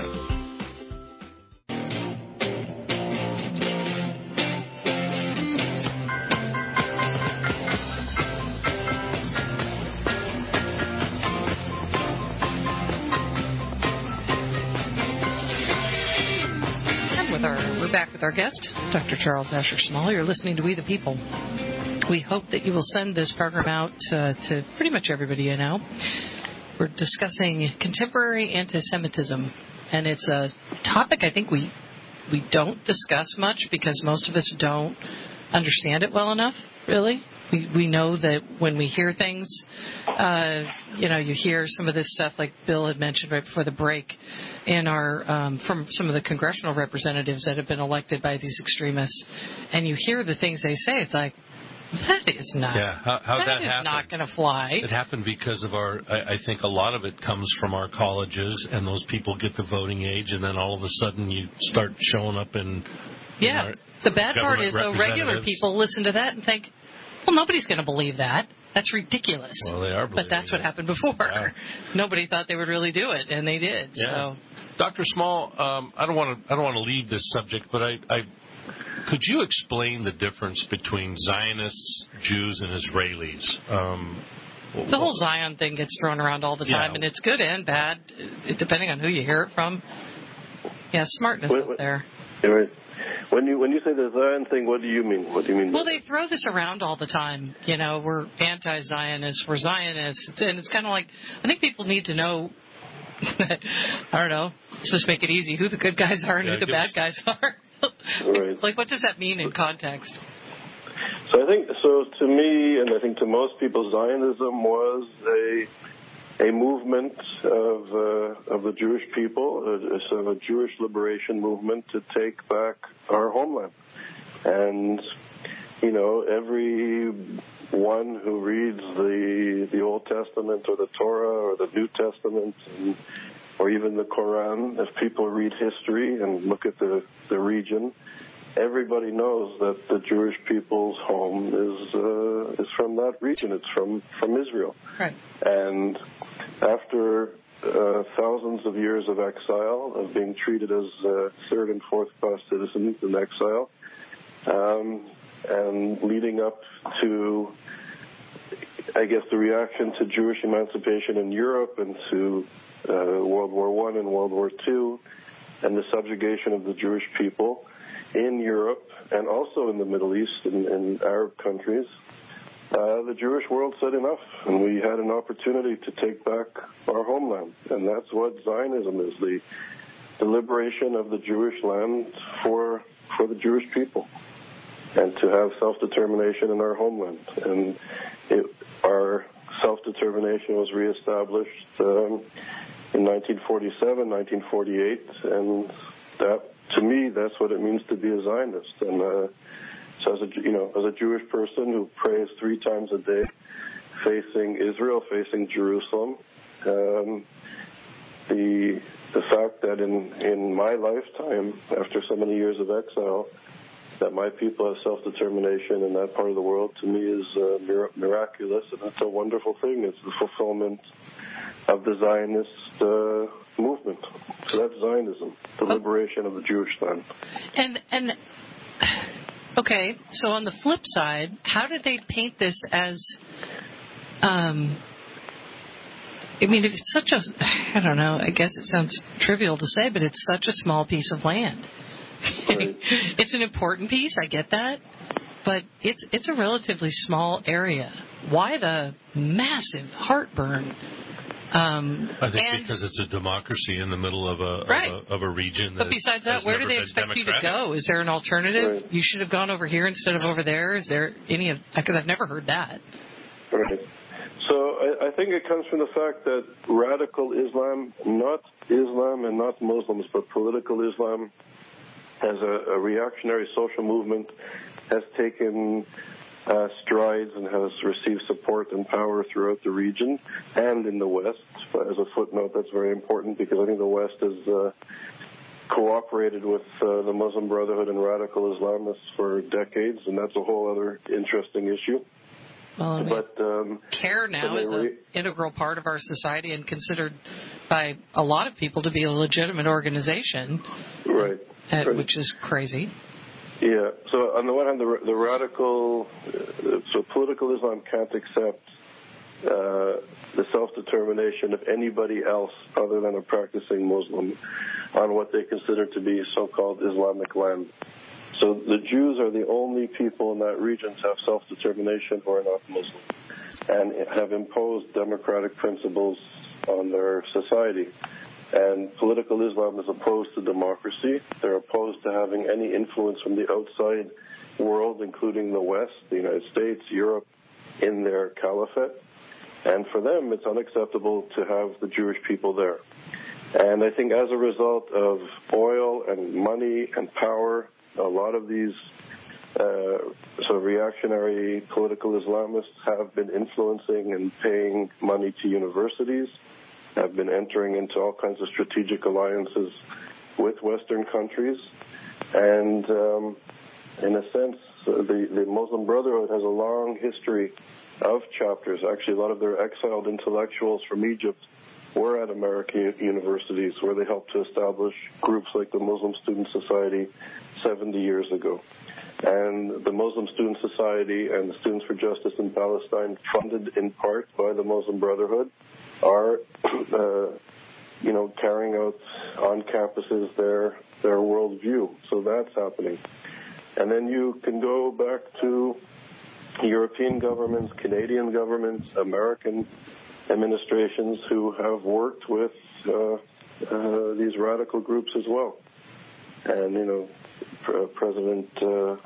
With our guest, Doctor Charles Asher Small. You're listening to We the People. We hope that you will send this program out uh, to pretty much everybody you know. We're discussing contemporary anti-Semitism, and it's a topic I think we we don't discuss much because most of us don't understand it well enough, really. We we know that when we hear things, uh, you know, you hear some of this stuff like Bill had mentioned right before the break in our um, from some of the congressional representatives that have been elected by these extremists, and you hear the things they say. It's like, that is not. Yeah, how, how that that is happened? not going to fly. It happened because of our. I, I think a lot of it comes from our colleges, and those people get the voting age, and then all of a sudden you start showing up in. Yeah, in the bad part is though regular representatives. people listen to that and think, well, nobody's going to believe that. That's ridiculous. Well, they are. But that's what it. happened before. Yeah. Nobody thought they would really do it, and they did. Yeah. So, Doctor Small, um, I don't want to. I don't want to leave this subject, but I, I could you explain the difference between Zionists, Jews, and Israelis? Um, the whole Zion thing gets thrown around all the time, yeah. and it's good and bad, depending on who you hear it from. Yeah, smartness wait, up wait, there. Right. When you when you say the Zion thing, what do you mean? What do you mean? Well, they throw this around all the time. You know, we're anti-Zionists, we're Zionists, and it's kind of like I think people need to know. I don't know. Let's just make it easy. Who the good guys are and yeah, who the bad guys are. Right. Like, what does that mean in context? So I think, so to me, and I think to most people, Zionism was a a movement of uh, of the Jewish people, a, sort of a Jewish liberation movement to take back our homeland. And, you know, every one who reads the the Old Testament or the Torah or the New Testament and, or even the Quran, if people read history and look at the, the region, everybody knows that the Jewish people's home is uh, is from that region. It's from, from Israel. Right. And after uh, thousands of years of exile, of being treated as uh, third and fourth class citizens in exile, um, and leading up to, I guess, the reaction to Jewish emancipation in Europe and to uh, World War One and World War Two, and the subjugation of the Jewish people in Europe and also in the Middle East and in Arab countries, uh, the Jewish world said enough, and we had an opportunity to take back our homeland. And that's what Zionism is, the, the liberation of the Jewish land for for the Jewish people, and to have self-determination in our homeland. And it, our self-determination was reestablished um, in nineteen forty-seven, nineteen forty-eight, and that, to me, that's what it means to be a Zionist. And uh, so, as a you know, as a Jewish person who prays three times a day, facing Israel, facing Jerusalem, um, the the fact that in in my lifetime, after so many years of exile, that my people have self-determination in that part of the world, to me is uh, mir- miraculous, and it's a wonderful thing. It's the fulfillment of the Zionist uh, movement. So that's Zionism, the liberation of the Jewish land. And and okay, so on the flip side, how did they paint this as? Um, I mean, if it's such a, I don't know. I guess it sounds trivial to say, but it's such a small piece of land. Right. It's an important piece. I get that, but it's it's a relatively small area. Why the massive heartburn? Um, I think and, because it's a democracy in the middle of a, right. of, a of a region. That but besides that, where do they expect you to go? Is there an alternative? Right. You should have gone over here instead of over there. Is there any of? Because I've never heard that. Right. So I, I think it comes from the fact that radical Islam, not Islam and not Muslims, but political Islam, as a, a reactionary social movement, has taken uh, strides and has received support and power throughout the region and in the West. But as a footnote, that's very important because I think the West has uh, cooperated with uh, the Muslim Brotherhood and radical Islamists for decades, and that's a whole other interesting issue. Well, but um, CARE now is an integral part of our society and considered by a lot of people to be a legitimate organization. Right. Uh, right. Which is crazy. Yeah. So on the one hand, the, the radical, uh, so political Islam can't accept uh, the self-determination of anybody else other than a practicing Muslim on what they consider to be so-called Islamic land. So the Jews are the only people in that region to have self-determination who are not Muslim and have imposed democratic principles on their society. And political Islam is opposed to democracy. They're opposed to having any influence from the outside world, including the West, the United States, Europe, in their caliphate. And for them, it's unacceptable to have the Jewish people there. And I think as a result of oil and money and power, a lot of these uh, sort of reactionary political Islamists have been influencing and paying money to universities, have been entering into all kinds of strategic alliances with Western countries. And um, in a sense, the, the Muslim Brotherhood has a long history of chapters. Actually, a lot of their exiled intellectuals from Egypt were at American universities where they helped to establish groups like the Muslim Student Society seventy years ago. And the Muslim Student Society and the Students for Justice in Palestine, funded in part by the Muslim Brotherhood, are, uh, you know, carrying out on campuses their their worldview. So that's happening. And then you can go back to European governments, Canadian governments, American administrations who have worked with uh, uh, these radical groups as well. And, you know, President uh,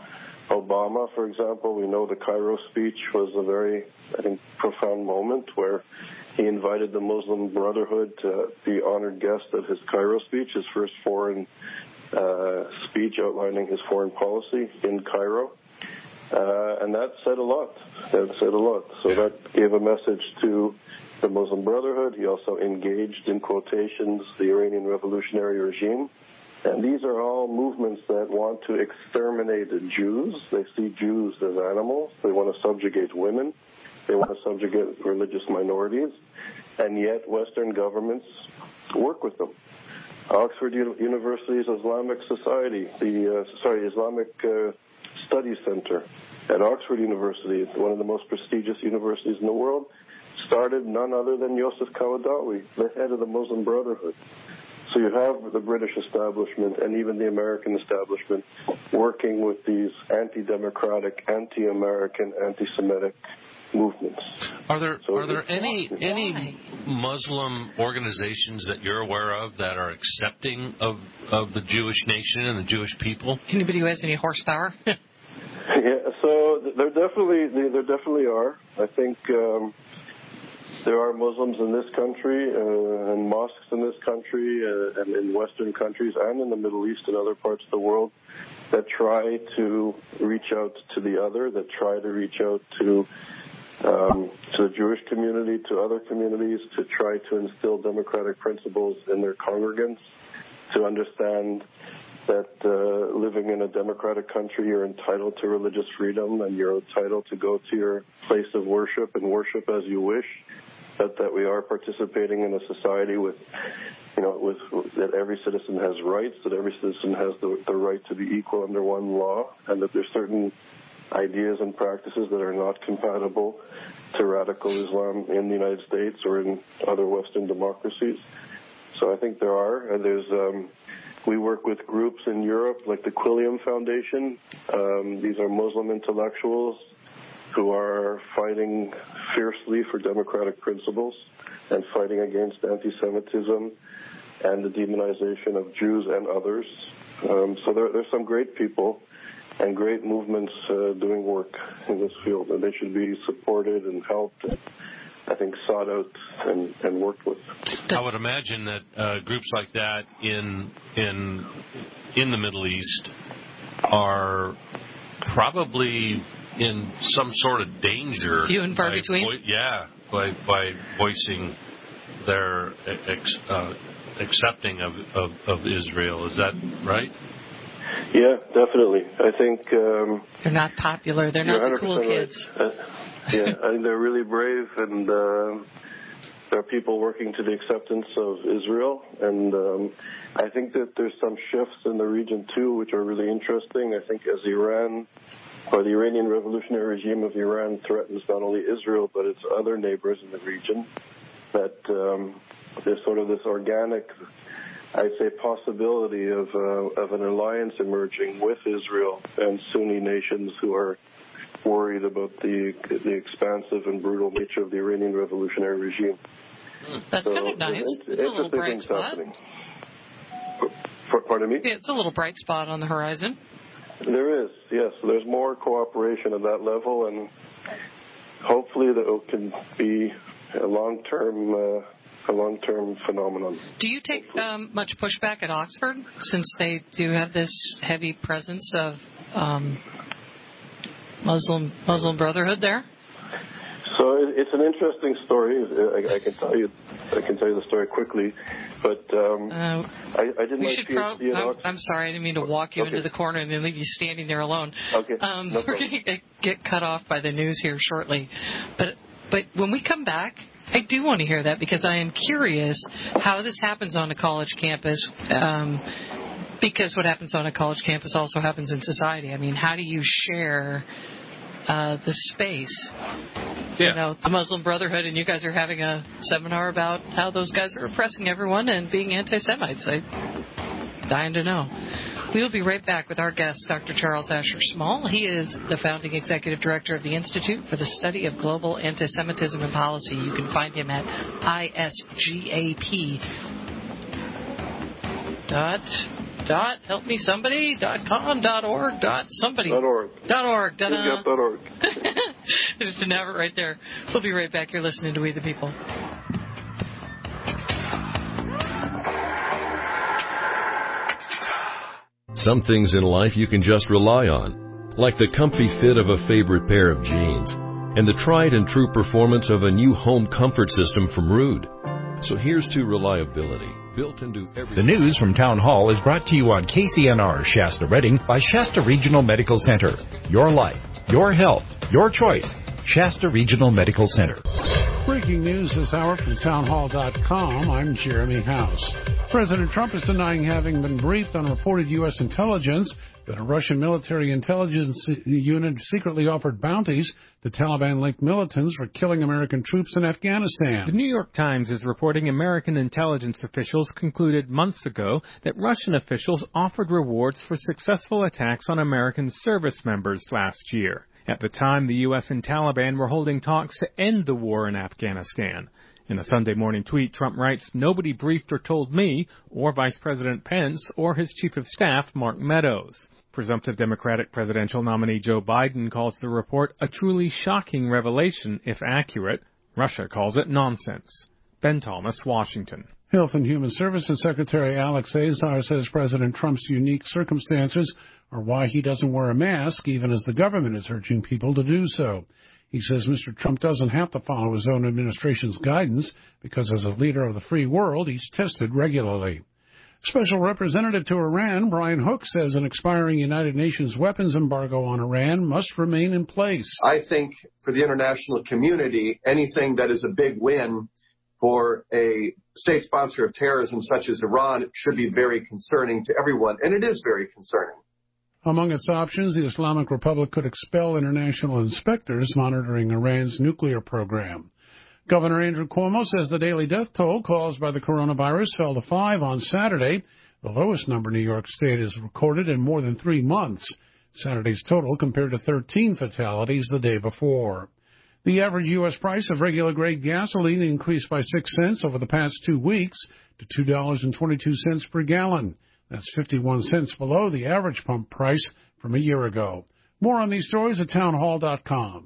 Obama, for example, we know the Cairo speech was a very, I think, profound moment where he invited the Muslim Brotherhood to be honored guest at his Cairo speech, his first foreign uh, speech outlining his foreign policy in Cairo. Uh, and that said a lot. That said a lot. So that gave a message to the Muslim Brotherhood. He also engaged, in quotations, the Iranian revolutionary regime. And these are all movements that want to exterminate Jews. They see Jews as animals. They want to subjugate women. They want to subjugate religious minorities. And yet Western governments work with them. Oxford U- University's Islamic Society, the uh, sorry, Islamic uh, Studies Center at Oxford University, one of the most prestigious universities in the world, started none other than Yosef Qaradawi, the head of the Muslim Brotherhood. So you have the British establishment and even the American establishment working with these anti-democratic, anti-American, anti-Semitic movements. Are there so are there any any Muslim organizations that you're aware of that are accepting of of the Jewish nation and the Jewish people? Anybody who has any horsepower? Yeah, so there definitely there definitely are. I think. Um, There are Muslims in this country uh, and mosques in this country uh, and in Western countries and in the Middle East and other parts of the world that try to reach out to the other, that try to reach out to um, to the Jewish community, to other communities, to try to instill democratic principles in their congregants, to understand that uh, living in a democratic country, you're entitled to religious freedom and you're entitled to go to your place of worship and worship as you wish. That, that we are participating in a society with, you know, with, with that every citizen has rights, that every citizen has the, the right to be equal under one law, and that there's certain ideas and practices that are not compatible to radical Islam in the United States or in other Western democracies. So I think there are, and there's. Um, we work with groups in Europe like the Quilliam Foundation. Um, these are Muslim intellectuals who are fighting fiercely for democratic principles and fighting against anti-Semitism and the demonization of Jews and others. Um, so there, there's some great people and great movements uh, doing work in this field, and they should be supported and helped, and I think sought out and, and worked with. I would imagine that uh, groups like that in in in the Middle East are probably in some sort of danger. Few and far between? Vo- yeah, by by voicing their ex, uh, accepting of, of, of Israel. Is that right? Yeah, definitely. I think... Um, they're not popular. They're not the cool right. kids. Uh, yeah, I think they're really brave, and uh, there are people working to the acceptance of Israel. And um, I think that there's some shifts in the region, too, which are really interesting. I think as Iran... or the Iranian revolutionary regime of Iran threatens not only Israel but its other neighbors in the region, that um, there's sort of this organic, I'd say, possibility of uh, of an alliance emerging with Israel and Sunni nations who are worried about the the expansive and brutal nature of the Iranian revolutionary regime. That's so, kind of nice. It's, it's a little bright spot. Happening. Pardon me? Yeah, it's a little bright spot on the horizon. There is, yes. There's more cooperation at that level, and hopefully that it can be a long-term, uh, a long-term phenomenon. Do you take um, much pushback at Oxford, since they do have this heavy presence of um, Muslim Muslim Brotherhood there? So it's an interesting story. I, I can tell you, I can tell you the story quickly, but um, uh, I, I did my PhD pro- at I'm, Oxford. I'm sorry, I didn't mean to walk you okay. into the corner and then leave you standing there alone. Okay, um, no we're going to get cut off by the news here shortly, but but when we come back, I do want to hear that because I am curious how this happens on a college campus. Um, because what happens on a college campus also happens in society. I mean, how do you share uh, the space? Yeah. You know, the Muslim Brotherhood, and you guys are having a seminar about how those guys are oppressing everyone and being anti-Semites. I'm dying to know. We will be right back with our guest, Doctor Charles Asher Small. He is the founding executive director of the Institute for the Study of Global Anti-Semitism and Policy. You can find him at I S G A P dot dot help me somebody dot com dot org dot somebody dot org dot org dot org. Just to have it right there. We'll be right back. You're listening to We the People. Some things in life you can just rely on, like the comfy fit of a favorite pair of jeans and the tried and true performance of a new home comfort system from Ruud. So here's to reliability, built into every... The news from Town Hall is brought to you on K C N R Shasta Redding by Shasta Regional Medical Center. Your life, your health, your choice. Shasta Regional Medical Center. Breaking news this hour from townhall dot com. I'm Jeremy House. President Trump is denying having been briefed on reported U S intelligence that a Russian military intelligence unit secretly offered bounties to Taliban-linked militants for killing American troops in Afghanistan. The New York Times is reporting American intelligence officials concluded months ago that Russian officials offered rewards for successful attacks on American service members last year. At the time, the U S and Taliban were holding talks to end the war in Afghanistan. In a Sunday morning tweet, Trump writes, "Nobody briefed or told me, or Vice President Pence, or his Chief of Staff, Mark Meadows." Presumptive Democratic presidential nominee Joe Biden calls the report a truly shocking revelation, if accurate. Russia calls it nonsense. Ben Thomas, Washington. Health and Human Services Secretary Alex Azar says President Trump's unique circumstances are why he doesn't wear a mask, even as the government is urging people to do so. He says Mister Trump doesn't have to follow his own administration's guidance because as a leader of the free world, he's tested regularly. Special Representative to Iran, Brian Hook, says an expiring United Nations weapons embargo on Iran must remain in place. I think for the international community, anything that is a big win for a state sponsor of terrorism such as Iran should be very concerning to everyone, and it is very concerning. Among its options, the Islamic Republic could expel international inspectors monitoring Iran's nuclear program. Governor Andrew Cuomo says the daily death toll caused by the coronavirus fell to five on Saturday, the lowest number New York State has recorded in more than three months. Saturday's total compared to thirteen fatalities the day before. The average U S price of regular grade gasoline increased by six cents over the past two weeks to two dollars and twenty-two cents per gallon. That's fifty-one cents below the average pump price from a year ago. More on these stories at townhall dot com.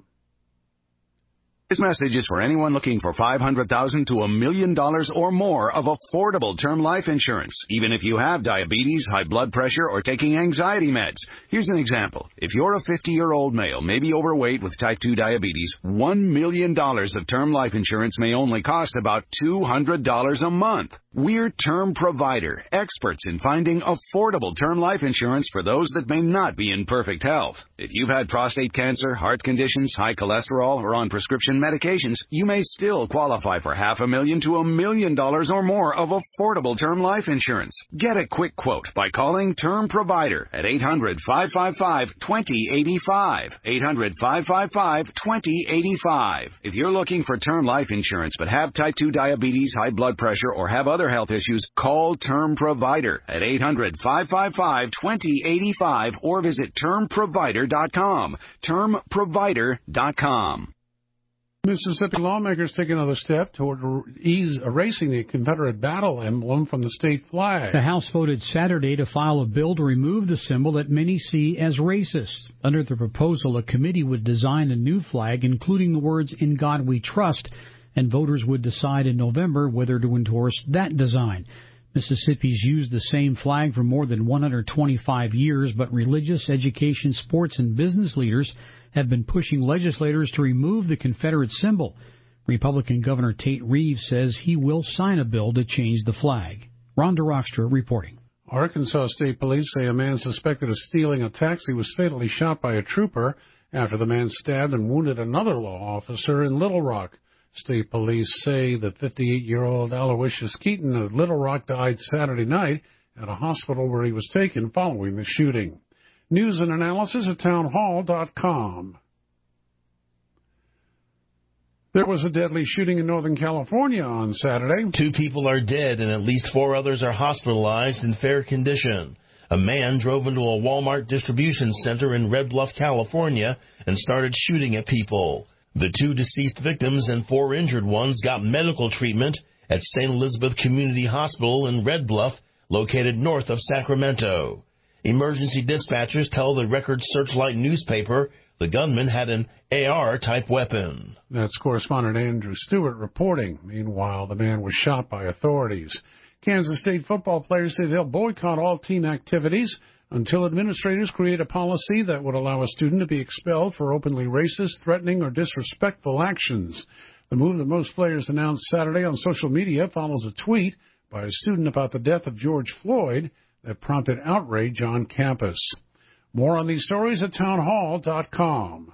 This message is for anyone looking for five hundred thousand dollars to a million dollars or more of affordable term life insurance, even if you have diabetes, high blood pressure, or taking anxiety meds. Here's an example. If you're a fifty-year-old male, maybe overweight with type two diabetes, one million dollars of term life insurance may only cost about two hundred dollars a month. We're Term Provider, experts in finding affordable term life insurance for those that may not be in perfect health. If you've had prostate cancer, heart conditions, high cholesterol, or on prescription medications, you may still qualify for half a million to a million dollars or more of affordable term life insurance. Get a quick quote by calling Term Provider at eight hundred, five five five, two zero eight five, eight hundred, five five five, two zero eight five. If you're looking for term life insurance but have type two diabetes, high blood pressure, or have other health issues, call Term Provider at eight hundred, five five five, two zero eight five or visit term provider dot com. term provider dot com. Mississippi lawmakers take another step toward ease erasing the Confederate battle emblem from the state flag. The House voted Saturday to file a bill to remove the symbol that many see as racist. Under the proposal, a committee would design a new flag, including the words, "In God We Trust," and voters would decide in November whether to endorse that design. Mississippi's used the same flag for more than one hundred twenty-five years, but religious, education, sports, and business leaders have been pushing legislators to remove the Confederate symbol. Republican Governor Tate Reeves says he will sign a bill to change the flag. Rhonda Rockstra reporting. Arkansas State Police say a man suspected of stealing a taxi was fatally shot by a trooper after the man stabbed and wounded another law officer in Little Rock. State Police say the fifty-eight-year-old Aloysius Keaton of Little Rock died Saturday night at a hospital where he was taken following the shooting. News and analysis at townhall dot com. There was a deadly shooting in Northern California on Saturday. Two people are dead and at least four others are hospitalized in fair condition. A man drove into a Walmart distribution center in Red Bluff, California, and started shooting at people. The two deceased victims and four injured ones got medical treatment at Saint Elizabeth Community Hospital in Red Bluff, located north of Sacramento. Emergency dispatchers tell the Record Searchlight newspaper the gunman had an A R-type weapon. That's correspondent Andrew Stewart reporting. Meanwhile, the man was shot by authorities. Kansas State football players say they'll boycott all team activities until administrators create a policy that would allow a student to be expelled for openly racist, threatening, or disrespectful actions. The move that most players announced Saturday on social media follows a tweet by a student about the death of George Floyd that prompted outrage on campus. More on these stories at townhall dot com.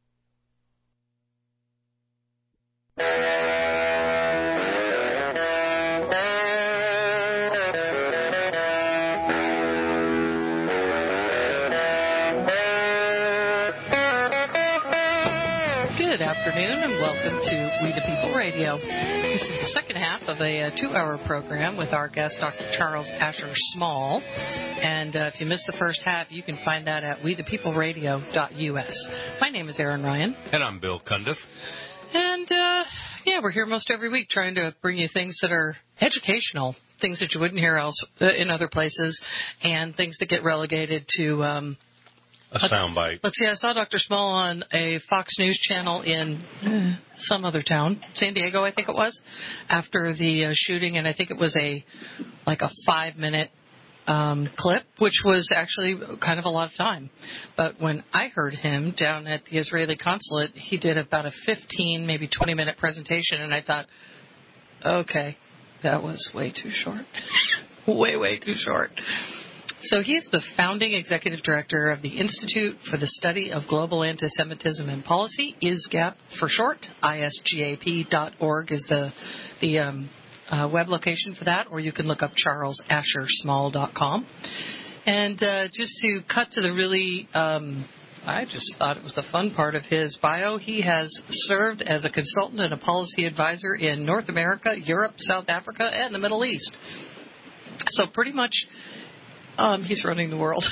Good afternoon and welcome to We the People Radio. This is the second half of a, a two-hour program with our guest, Doctor Charles Asher Small. And uh, if you missed the first half, you can find that at we the people radio dot U S. My name is Aaron Ryan. And I'm Bill Cundiff. And, uh, yeah, we're here most every week trying to bring you things that are educational, things that you wouldn't hear else uh, in other places, and things that get relegated to... Um, A soundbite. Let's see, I saw Doctor Small on a Fox News channel in uh, some other town, San Diego, I think it was, after the uh, shooting, and I think it was a like a five-minute um, clip, which was actually kind of a lot of time. But when I heard him down at the Israeli consulate, he did about a fifteen, maybe twenty-minute presentation, and I thought, okay, that was way too short. way, way too short. So he's the founding executive director of the Institute for the Study of Global Anti-Semitism and Policy, I S G A P for short. I S G A P dot org is the the um, uh, web location for that, or you can look up charles asher small dot com. And uh, just to cut to the really, um, I just thought it was the fun part of his bio, he has served as a consultant and a policy advisor in North America, Europe, South Africa, and the Middle East. So pretty much... Um, he's running the world.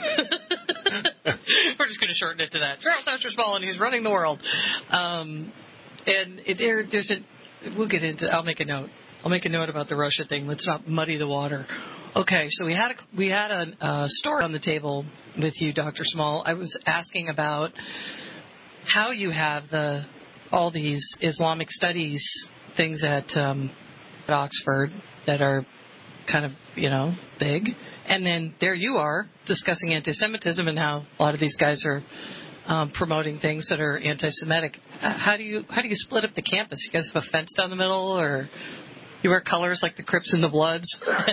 We're just going to shorten it to that. Charles Asher Small, and he's running the world. Um, and it, there, there's a. We'll get into. I'll make a note. I'll make a note about the Russia thing. Let's not muddy the water. Okay, so we had a, we had a, a story on the table with you, Doctor Small. I was asking about how you have the all these Islamic studies things at, um, at Oxford that are kind of, you know, big. And then there you are discussing anti-Semitism and how a lot of these guys are um, promoting things that are anti-Semitic. How do you how do you split up the campus? You guys have a fence down the middle, or you wear colors like the Crips and the Bloods?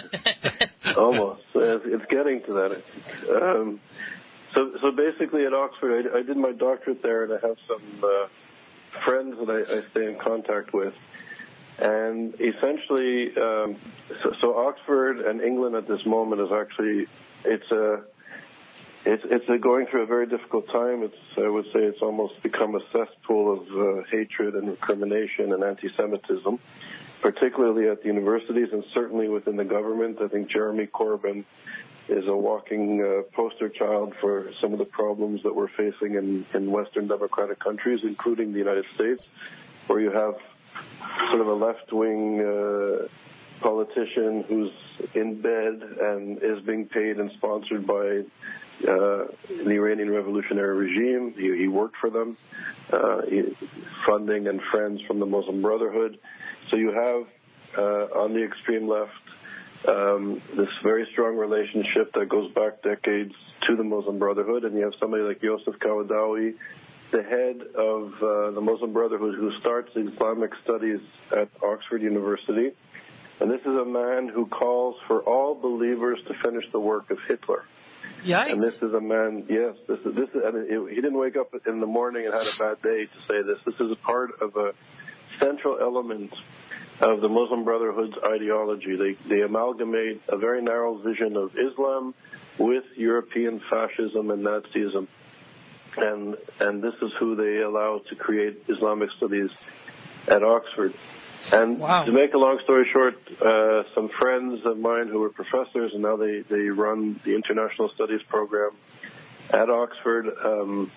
Almost. It's getting to that. Um, so so basically at Oxford, I, I did my doctorate there, and I have some uh, friends that I, I stay in contact with. And essentially, um, so, so Oxford and England at this moment is actually, it's a, it's it's a going through a very difficult time. It's I would say it's almost become a cesspool of uh, hatred and recrimination and anti-Semitism, particularly at the universities and certainly within the government. I think Jeremy Corbyn is a walking uh, poster child for some of the problems that we're facing in, in Western democratic countries, including the United States, where you have sort of a left-wing uh, politician who's in bed and is being paid and sponsored by uh, the Iranian Revolutionary Regime. He, he worked for them, uh, he, funding and friends from the Muslim Brotherhood. So you have, uh, on the extreme left, um, this very strong relationship that goes back decades to the Muslim Brotherhood, and you have somebody like Yosef Qaradawi, the head of uh, the Muslim Brotherhood, who starts Islamic studies at Oxford University. And this is a man who calls for all believers to finish the work of Hitler. Yikes. And this is a man, yes, this is, this is, and it, he didn't wake up in the morning and had a bad day to say this. This is a part of a central element of the Muslim Brotherhood's ideology. They, they amalgamate a very narrow vision of Islam with European fascism and Nazism. And and this is who they allow to create Islamic studies at Oxford. And wow. To make a long story short, uh, some friends of mine who were professors, and now they, they run the International Studies program at Oxford, um,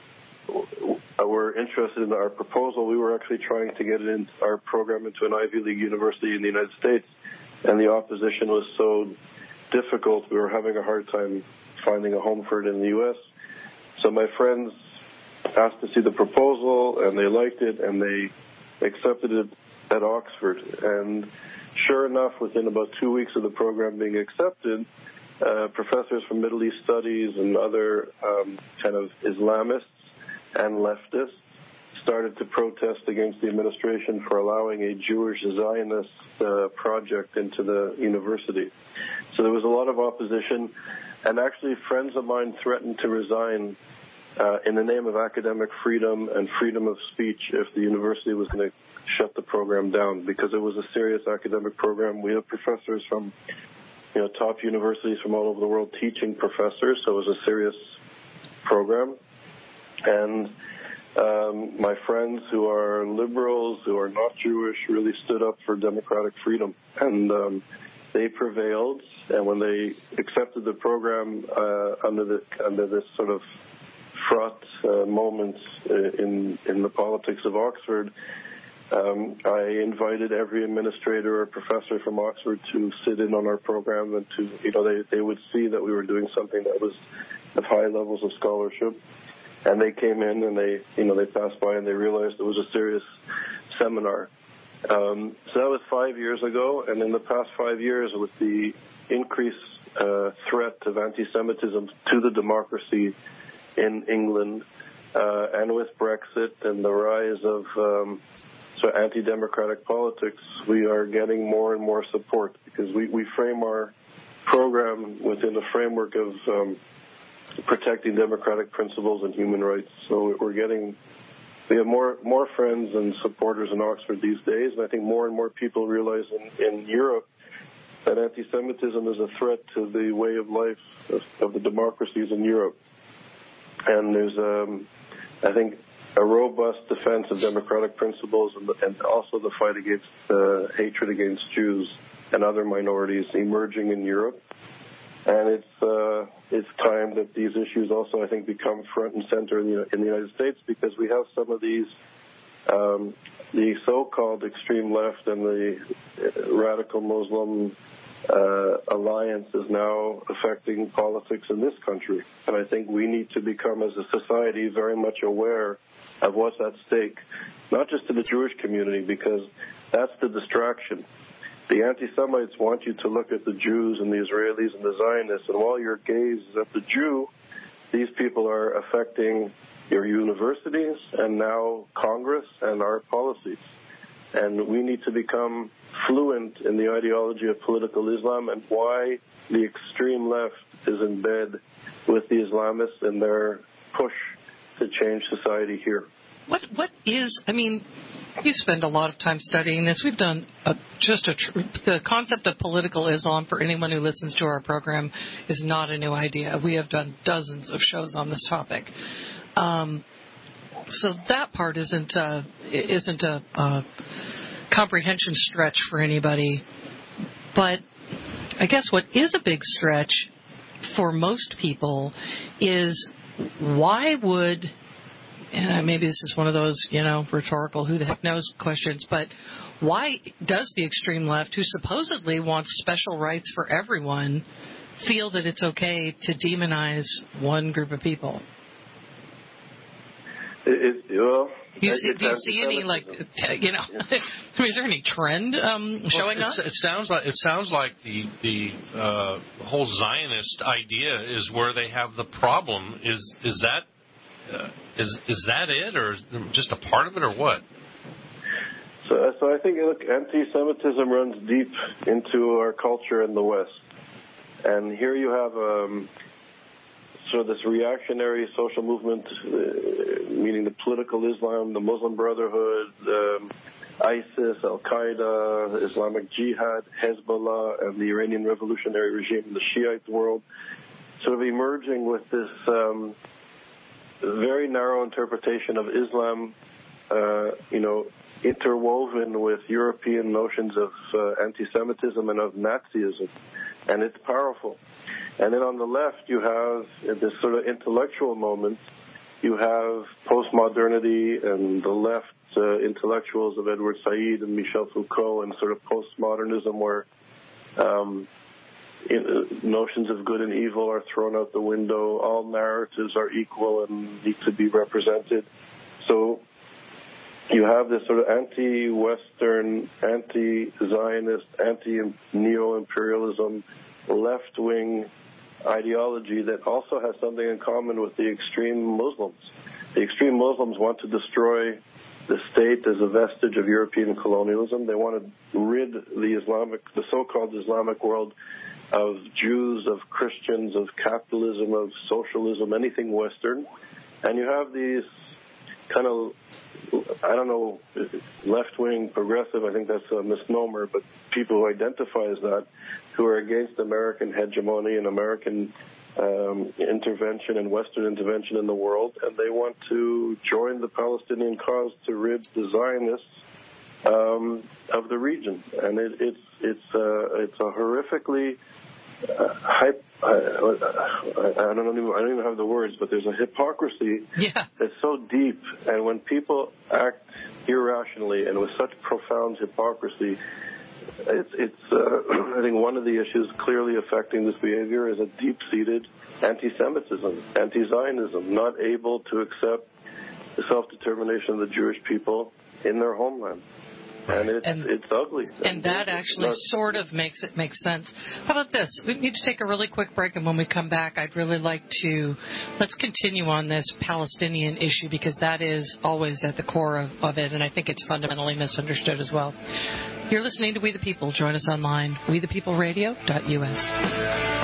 were interested in our proposal. We were actually trying to get it in our program into an Ivy League university in the United States, and the opposition was so difficult. We were having a hard time finding a home for it in the U S. So my friends asked to see the proposal, and they liked it, and they accepted it at Oxford. And sure enough, within about two weeks of the program being accepted, uh, professors from Middle East Studies and other um, kind of Islamists and leftists started to protest against the administration for allowing a Jewish Zionist uh, project into the university. So there was a lot of opposition, and actually friends of mine threatened to resign uh, in the name of academic freedom and freedom of speech if the university was going to shut the program down, because it was a serious academic program. We have professors from, you know, top universities from all over the world teaching professors, so it was a serious program. And um, my friends who are liberals, who are not Jewish, really stood up for democratic freedom, and um, they prevailed. And when they accepted the program uh, under the under this sort of fraught uh, moment in in the politics of Oxford, um, I invited every administrator or professor from Oxford to sit in on our program, and to, you know, they they would see that we were doing something that was of high levels of scholarship. And they came in and they, you know, they passed by and they realized it was a serious seminar. Um, so that was five years ago, and in the past five years, with the increased uh, threat of anti-Semitism to the democracy in England, uh, and with Brexit and the rise of um, so anti-democratic politics, we are getting more and more support, because we, we frame our program within the framework of um, protecting democratic principles and human rights. So we're getting, we have more more friends and supporters in Oxford these days, and I think more and more people realize in, in Europe that anti-Semitism is a threat to the way of life of, of the democracies in Europe. And there's, um, I think, a robust defense of democratic principles, and, and also the fight against uh, hatred against Jews and other minorities emerging in Europe. And it's uh, it's time that these issues also, I think, become front and center in the, in the United States, because we have some of these, um, the so-called extreme left and the radical Muslim uh, alliance is now affecting politics in this country. And I think we need to become, as a society, very much aware of what's at stake, not just to the Jewish community, because that's the distraction. The anti-Semites want you to look at the Jews and the Israelis and the Zionists, and while your gaze is at the Jew, these people are affecting your universities and now Congress and our policies. And we need to become fluent in the ideology of political Islam and why the extreme left is in bed with the Islamists in their push to change society here. What what is, I mean, you spend a lot of time studying this. We've done a, just a, the concept of political Islam, for anyone who listens to our program, is not a new idea. We have done dozens of shows on this topic. Um, so that part isn't a, isn't a, a comprehension stretch for anybody. But I guess what is a big stretch for most people is, why would... And maybe this is one of those, you know, rhetorical who the heck knows questions, but why does the extreme left, who supposedly wants special rights for everyone, feel that it's okay to demonize one group of people? It, it, well, you see, do you see any, like, you know, I mean, is there any trend um, showing well, up? It sounds like it sounds like the the uh, whole Zionist idea is where they have the problem. Is is that? Uh, is is that it, or is it just a part of it, or what? So, so I think, look, anti-Semitism runs deep into our culture in the West, and here you have um, sort of this reactionary social movement, uh, meaning the political Islam, the Muslim Brotherhood, um, ISIS, Al Qaeda, Islamic Jihad, Hezbollah, and the Iranian revolutionary regime in the Shiite world, sort of emerging with this. Um, very narrow interpretation of Islam, uh, you know, interwoven with European notions of uh, anti-Semitism and of Nazism, and it's powerful. And then on the left, you have this sort of intellectual moment. You have postmodernity and the left uh, intellectuals of Edward Said and Michel Foucault, and sort of postmodernism, where um, notions of good and evil are thrown out the window. All narratives are equal and need to be represented. So you have this sort of anti-Western, anti-Zionist, anti-neo-imperialism, left-wing ideology that also has something in common with the extreme Muslims. The extreme Muslims want to destroy the state as a vestige of European colonialism. They want to rid the Islamic, the so-called Islamic world of Jews, of Christians, of capitalism, of socialism, anything Western. And you have these kind of, I don't know, left-wing progressive, I think that's a misnomer, but people who identify as that, who are against American hegemony and American um, intervention and Western intervention in the world, and they want to join the Palestinian cause to rid the Zionists um, of the region. And it, it's it's uh, it's a horrifically uh, hype. I, I, I don't even I don't even have the words, but there's a hypocrisy yeah. that's so deep, and when people act irrationally and with such profound hypocrisy, it's it's. Uh, I think one of the issues clearly affecting this behavior is a deep-seated anti-Semitism, anti-Zionism, not able to accept the self-determination of the Jewish people in their homeland. And it's, and, it's ugly. And that actually not, sort of makes it make sense. How about this? We need to take a really quick break, and when we come back, I'd really like to, let's continue on this Palestinian issue, because that is always at the core of, of it, and I think it's fundamentally misunderstood as well. You're listening to We the People. Join us online, we the people radio dot U S.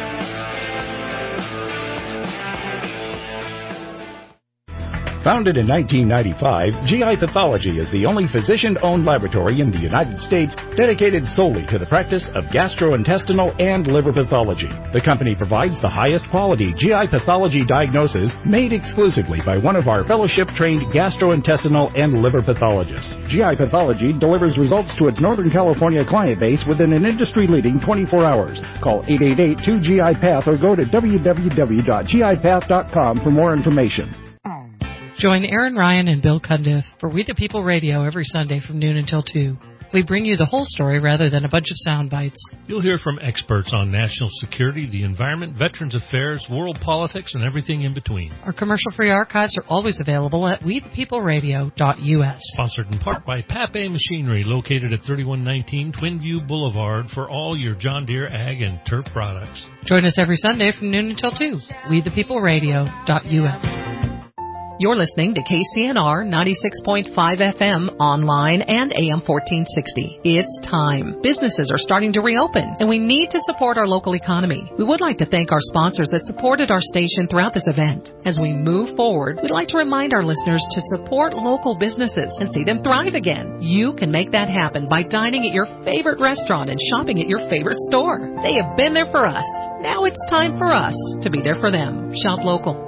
Founded in nineteen ninety-five, G I Pathology is the only physician-owned laboratory in the United States dedicated solely to the practice of gastrointestinal and liver pathology. The company provides the highest quality G I pathology diagnosis made exclusively by one of our fellowship-trained gastrointestinal and liver pathologists. G I Pathology delivers results to its Northern California client base within an industry-leading twenty-four hours. Call eight eight eight, two G I Path or go to w w w dot g i path dot com for more information. Join Aaron Ryan and Bill Cundiff for We the People Radio every Sunday from noon until two. We bring you the whole story rather than a bunch of sound bites. You'll hear from experts on national security, the environment, veterans affairs, world politics, and everything in between. Our commercial-free archives are always available at we the people radio dot U S. Sponsored in part by Pape Machinery, located at thirty-one nineteen Twinview Boulevard, for all your John Deere ag and turf products. Join us every Sunday from noon until two. we the people radio dot U S. You're listening to K C N R ninety-six point five F M online and A M fourteen sixty. It's time. Businesses are starting to reopen, and we need to support our local economy. We would like to thank our sponsors that supported our station throughout this event. As we move forward, we'd like to remind our listeners to support local businesses and see them thrive again. You can make that happen by dining at your favorite restaurant and shopping at your favorite store. They have been there for us. Now it's time for us to be there for them. Shop local.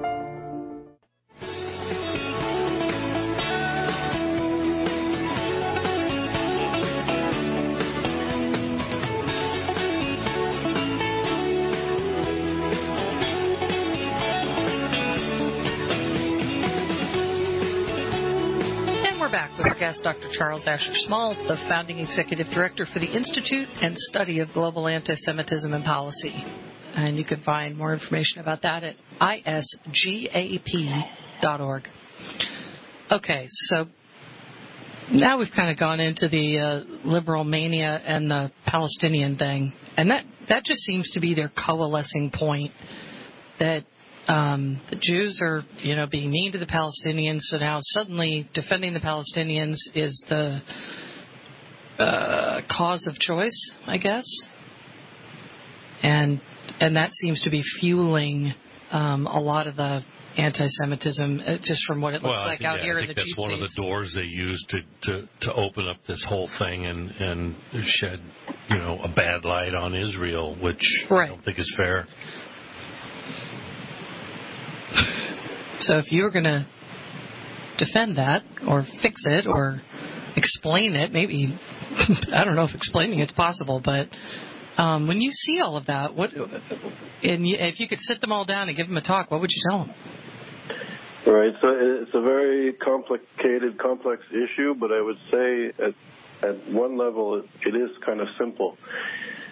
Guest Doctor Charles Asher Small, the founding executive director for the Institute and Study of Global Anti-Semitism and Policy. And you can find more information about that at I S G A P dot org. Okay, so now we've kind of gone into the uh, liberal mania and the Palestinian thing, and that, that just seems to be their coalescing point, that Um, the Jews are, you know, being mean to the Palestinians, so now suddenly defending the Palestinians is the uh, cause of choice, I guess. And and that seems to be fueling um, a lot of the anti-Semitism, uh, just from what it looks well, like think, out yeah, here I in think the that's Jeep one states. of the doors they use to, to, to open up this whole thing and, and shed, you know, a bad light on Israel, which right. I don't think is fair. So if you were going to defend that or fix it or explain it, maybe, I don't know if explaining it's possible, but um, when you see all of that, what, and you, if you could sit them all down and give them a talk, what would you tell them? Right. So it's a very complicated, complex issue, but I would say at, at one level it, it is kind of simple.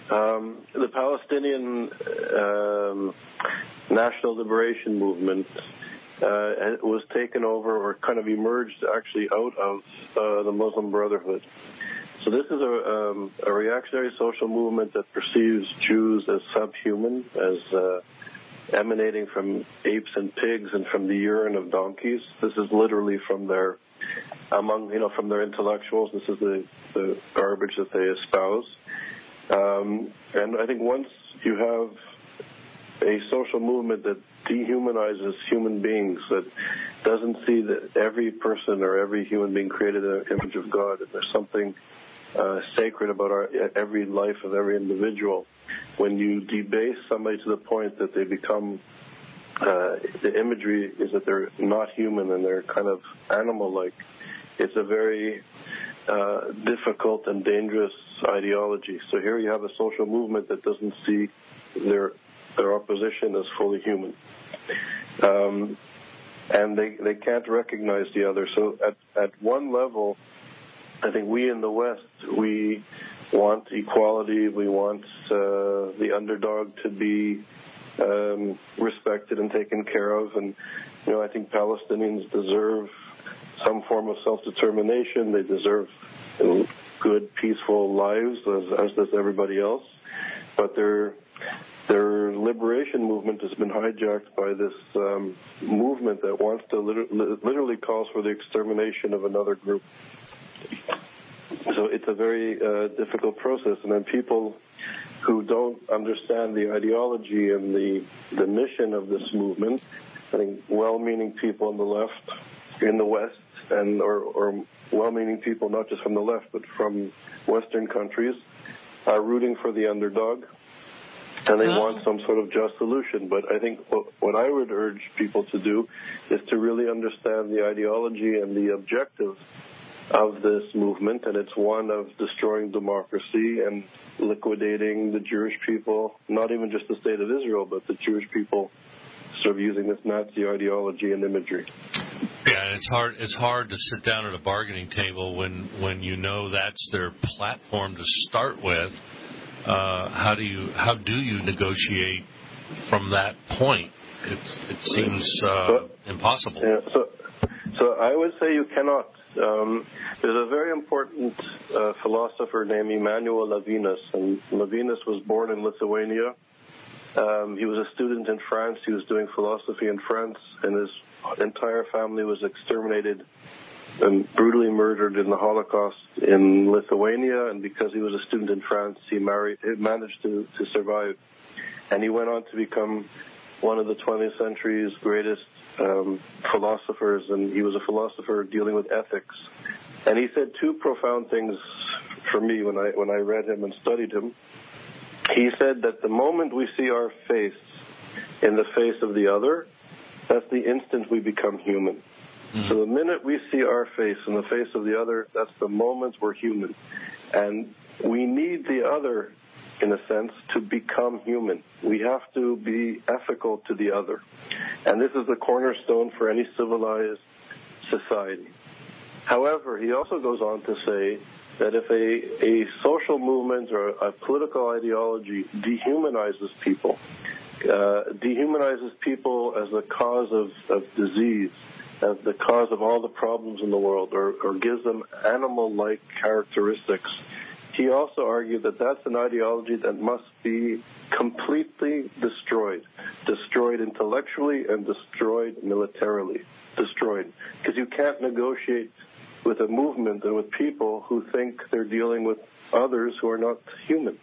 Um, the Palestinian um, National Liberation Movement uh, was taken over or kind of emerged actually out of uh, the Muslim Brotherhood. So this is a, um, a reactionary social movement that perceives Jews as subhuman, as uh, emanating from apes and pigs and from the urine of donkeys. This is literally from their, among you know, from their intellectuals. This is the, the garbage that they espouse. Um, and I think once you have a social movement that dehumanizes human beings, that doesn't see that every person or every human being created in the image of God, that there's something uh, sacred about our, every life of every individual, when you debase somebody to the point that they become, uh, the imagery is that they're not human and they're kind of animal-like, it's a very uh, difficult and dangerous ideology. So here you have a social movement that doesn't see their their opposition as fully human, um, and they they can't recognize the other. So at at one level, I think we in the West, we want equality, we want uh, the underdog to be um, respected and taken care of, and you know I think Palestinians deserve some form of self-determination. They deserve you know, good, peaceful lives, as, as does everybody else. But their their liberation movement has been hijacked by this um, movement that wants to literally, literally calls for the extermination of another group. So it's a very uh, difficult process. And then people who don't understand the ideology and the the mission of this movement, I think well-meaning people on the left, in the West, and or, or well-meaning people not just from the left but from Western countries, are rooting for the underdog, and they oh. want some sort of just solution. But I think what, what I would urge people to do is to really understand the ideology and the objective of this movement, and it's one of destroying democracy and liquidating the Jewish people, not even just the state of Israel, but the Jewish people sort of using this Nazi ideology and imagery. Yeah, and it's hard. It's hard to sit down at a bargaining table when, when you know that's their platform to start with. Uh, how do you how do you negotiate from that point? It's, it seems uh, so, impossible. Yeah, so, so I would say you cannot. Um, there's a very important uh, philosopher named Emmanuel Levinas, and Levinas was born in Lithuania. Um, he was a student in France. He was doing philosophy in France, and his entire family was exterminated and brutally murdered in the Holocaust in Lithuania. And because he was a student in France, he married, he managed to, to survive. And he went on to become one of the twentieth century's greatest um, philosophers, and he was a philosopher dealing with ethics. And he said two profound things for me when I when I read him and studied him. He said that the moment we see our face in the face of the other, that's the instant we become human. Mm. So the minute we see our face in the face of the other, that's the moment we're human. And we need the other, in a sense, to become human. We have to be ethical to the other. And this is the cornerstone for any civilized society. However, he also goes on to say that if a, a social movement or a political ideology dehumanizes people, uh, dehumanizes people as the cause of, of disease, as the cause of all the problems in the world, or, or gives them animal-like characteristics, he also argued that that's an ideology that must be completely destroyed, destroyed intellectually and destroyed militarily, destroyed, because you can't negotiate with a movement and with people who think they're dealing with others who are not human.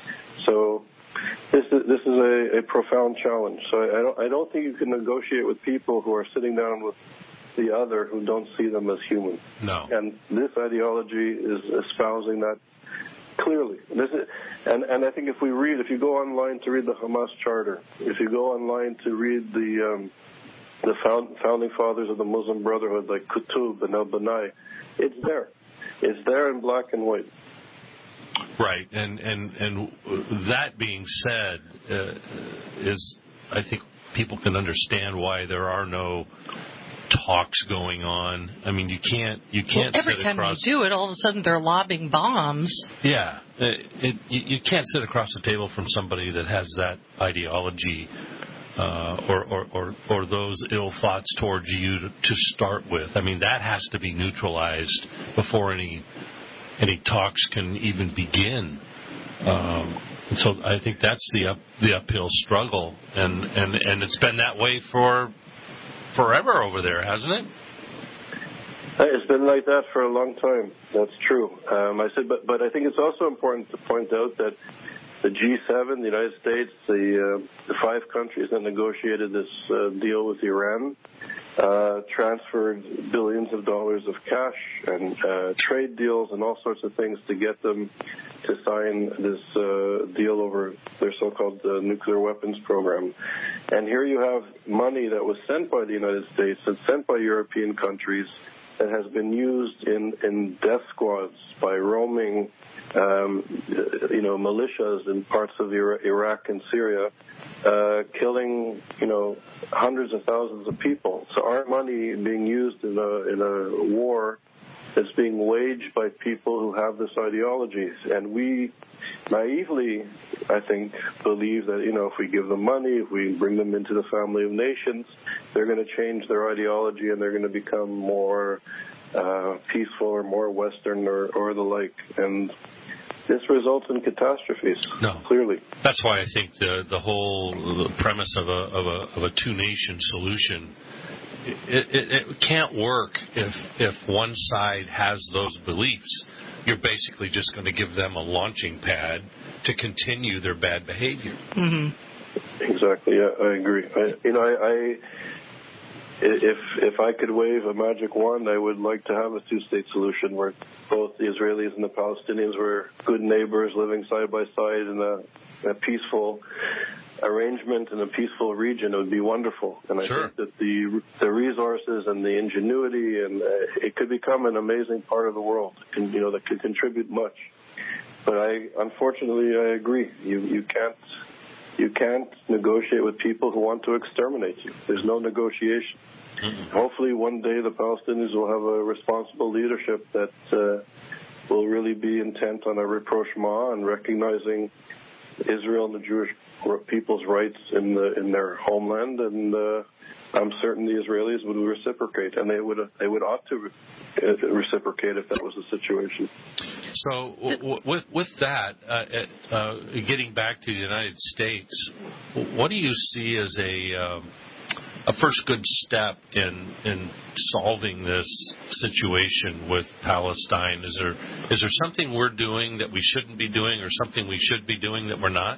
So this is this is a, a profound challenge. So I don't I don't think you can negotiate with people who are sitting down with the other who don't see them as human. No. And this ideology is espousing that clearly. This is, and, and I think if we read, if you go online to read the Hamas Charter, if you go online to read the um, the found, founding fathers of the Muslim Brotherhood, like Qutb and al-Banai, it's there. It's there in black and white. Right, and and and that being said, uh, is I think people can understand why there are no talks going on. I mean, you can't you can't well, every sit time across. you do it, all of a sudden they're lobbing bombs. Yeah, it, it, you, you can't sit across the table from somebody that has that ideology uh, or, or, or or those ill thoughts towards you to, to start with. I mean, that has to be neutralized before any any talks can even begin. Um, so I think that's the up, the uphill struggle, and, and, and it's been that way for forever over there, hasn't it? It's been like that for a long time. That's true. Um, I said, but but I think it's also important to point out that the G seven, the United States, the, uh, the five countries that negotiated this uh, deal with Iran, uh, transferred billions of dollars of cash and uh, trade deals and all sorts of things to get them to sign this uh, deal over their so-called uh, nuclear weapons program. And here you have money that was sent by the United States and sent by European countries that has been used in, in death squads by roaming, um, you know, militias in parts of Iraq and Syria, uh, killing, you know, hundreds of thousands of people. So our money being used in a, in a war that's being waged by people who have this ideology. And we naively, I think, believe that, you know, if we give them money, if we bring them into the family of nations, they're going to change their ideology and they're going to become more uh, peaceful or more Western or, or the like. And this results in catastrophes, no. clearly. That's why I think the, the whole the premise of a, of a, of a two-nation solution, it, it, it can't work if, if one side has those beliefs. You're basically just going to give them a launching pad to continue their bad behavior. Mm-hmm. Exactly. Yeah, I agree. I, you know, I, I if if I could wave a magic wand, I would like to have a two-state solution where both the Israelis and the Palestinians were good neighbors living side by side in a, a peaceful arrangement in a peaceful region. It would be wonderful. And I sure. think that the the resources and the ingenuity and uh, it could become an amazing part of the world. It can, you know, that could contribute much. But I, unfortunately, I agree. You you can't you can't negotiate with people who want to exterminate you. There's no negotiation. Mm-hmm. Hopefully, one day the Palestinians will have a responsible leadership that uh, will really be intent on a rapprochement and recognizing Israel and the Jewish people's rights in the in their homeland, and uh, I'm certain the Israelis would reciprocate, and they would they would ought to reciprocate if that was the situation. So, w- with with that, uh, uh, getting back to the United States, what do you see as a um, a first good step in in solving this situation with Palestine? Is there is there something we're doing that we shouldn't be doing, or something we should be doing that we're not?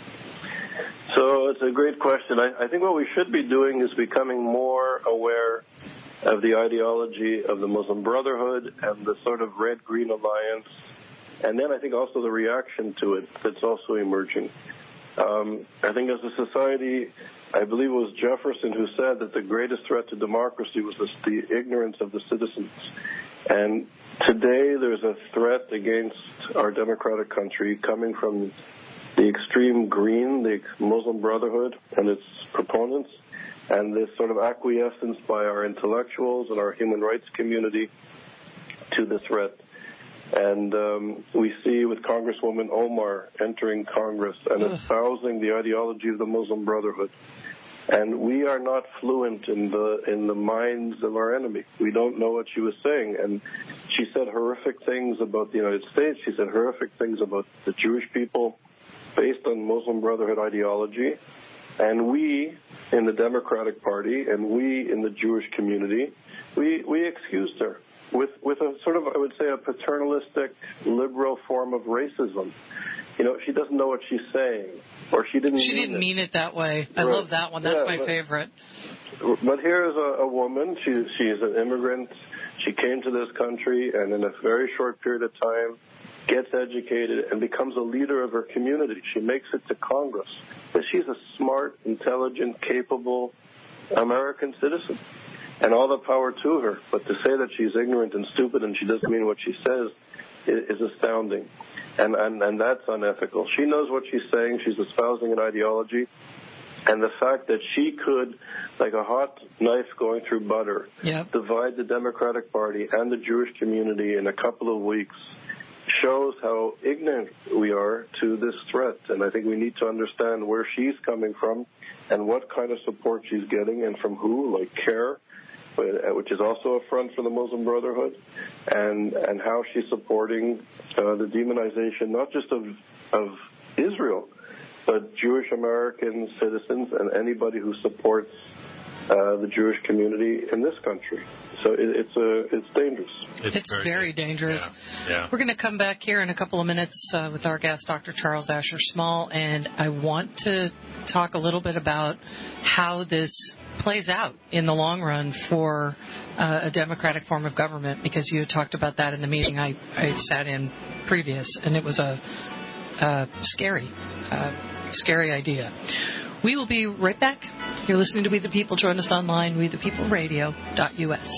So it's a great question. I, I think what we should be doing is becoming more aware of the ideology of the Muslim Brotherhood and the sort of red-green alliance, and then I think also the reaction to it that's also emerging. Um, I think as a society, I believe it was Jefferson who said that the greatest threat to democracy was the, the ignorance of the citizens. And today there's a threat against our democratic country coming from the extreme green, the Muslim Brotherhood and its proponents, and this sort of acquiescence by our intellectuals and our human rights community to the threat. And um, we see with Congresswoman Omar entering Congress and espousing the ideology of the Muslim Brotherhood. And we are not fluent in the in the minds of our enemy. We don't know what she was saying. And she said horrific things about the United States. She said horrific things about the Jewish people based on Muslim Brotherhood ideology. And we in the Democratic Party and we in the Jewish community, we, we excused her with, with a sort of, I would say, a paternalistic, liberal form of racism. You know, she doesn't know what she's saying, or she didn't She mean didn't it. mean it that way. I Right. love that one. That's Yeah, my but, favorite. But here's a, a woman. She, she's an immigrant. She came to this country, and in a very short period of time, gets educated and becomes a leader of her community. She makes it to Congress. But she's a smart, intelligent, capable American citizen, and all the power to her. But to say that she's ignorant and stupid and she doesn't mean what she says is, is astounding. And, and, and that's unethical. She knows what she's saying. She's espousing an ideology. And the fact that she could, like a hot knife going through butter, yep. divide the Democratic Party and the Jewish community in a couple of weeks shows how ignorant we are to this threat. And I think we need to understand where she's coming from and what kind of support she's getting and from who, like CARE, which is also a front for the Muslim Brotherhood, and, and how she's supporting uh, the demonization not just of, of Israel, but Jewish American citizens and anybody who supports uh, the Jewish community in this country. So it, it's a it's dangerous. It's, it's very, very dangerous. Yeah. Yeah. We're going to come back here in a couple of minutes uh, with our guest, Doctor Charles Asher Small, and I want to talk a little bit about how this plays out in the long run for uh, a democratic form of government, because you had talked about that in the meeting I, I sat in previous, and it was a, a scary, uh, scary idea. We will be right back. You're listening to We the People. Join us online, we the people radio dot U S.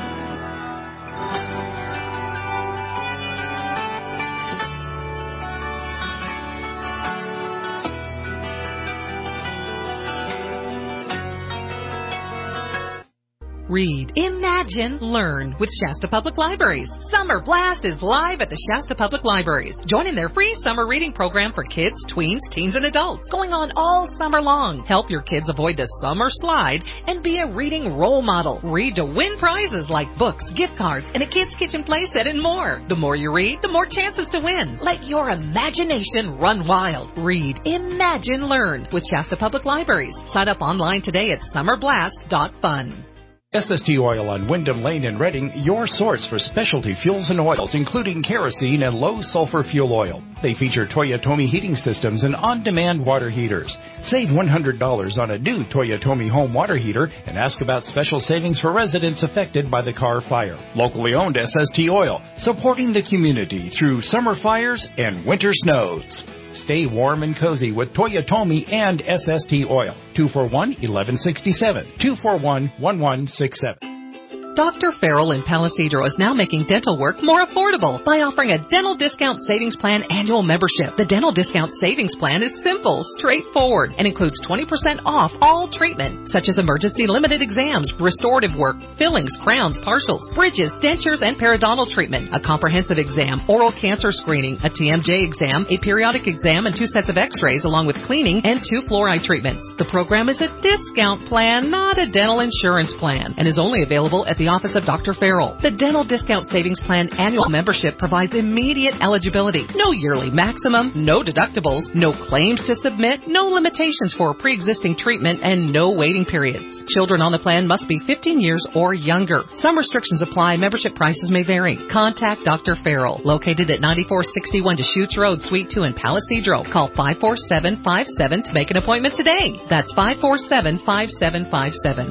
Read, imagine, learn with Shasta Public Libraries. Summer Blast is live at the Shasta Public Libraries. Join in their free summer reading program for kids, tweens, teens, and adults, going on all summer long. Help your kids avoid the summer slide and be a reading role model. Read to win prizes like books, gift cards, and a kids' kitchen playset and more. The more you read, the more chances to win. Let your imagination run wild. Read, imagine, learn with Shasta Public Libraries. Sign up online today at summer blast dot fun. S S T Oil on Wyndham Lane in Reading, your source for specialty fuels and oils, including kerosene and low-sulfur fuel oil. They feature Toyotomi heating systems and on-demand water heaters. Save one hundred dollars on a new Toyotomi home water heater and ask about special savings for residents affected by the Carr fire. Locally owned S S T Oil, supporting the community through summer fires and winter snows. Stay warm and cozy with Toyotomi and S S T Oil. two four one, one one six seven. two four one, one one six seven. Doctor Farrell in Palisadro is now making dental work more affordable by offering a Dental Discount Savings Plan annual membership. The Dental Discount Savings Plan is simple, straightforward, and includes twenty percent off all treatment, such as emergency limited exams, restorative work, fillings, crowns, partials, bridges, dentures, and periodontal treatment, a comprehensive exam, oral cancer screening, a T M J exam, a periodic exam, and two sets of x-rays, along with cleaning and two fluoride treatments. The program is a discount plan, not a dental insurance plan, and is only available at the office of Doctor Farrell. The Dental Discount Savings Plan annual membership provides immediate eligibility. No yearly maximum, no deductibles, no claims to submit, no limitations for pre-existing treatment, and no waiting periods. Children on the plan must be fifteen years or younger. Some restrictions apply. Membership prices may vary. Contact Doctor Farrell, located at ninety-four sixty-one Deschutes Road, Suite two in Palisadro. Call five four seven five seven to make an appointment today. That's five four seven five seven five seven.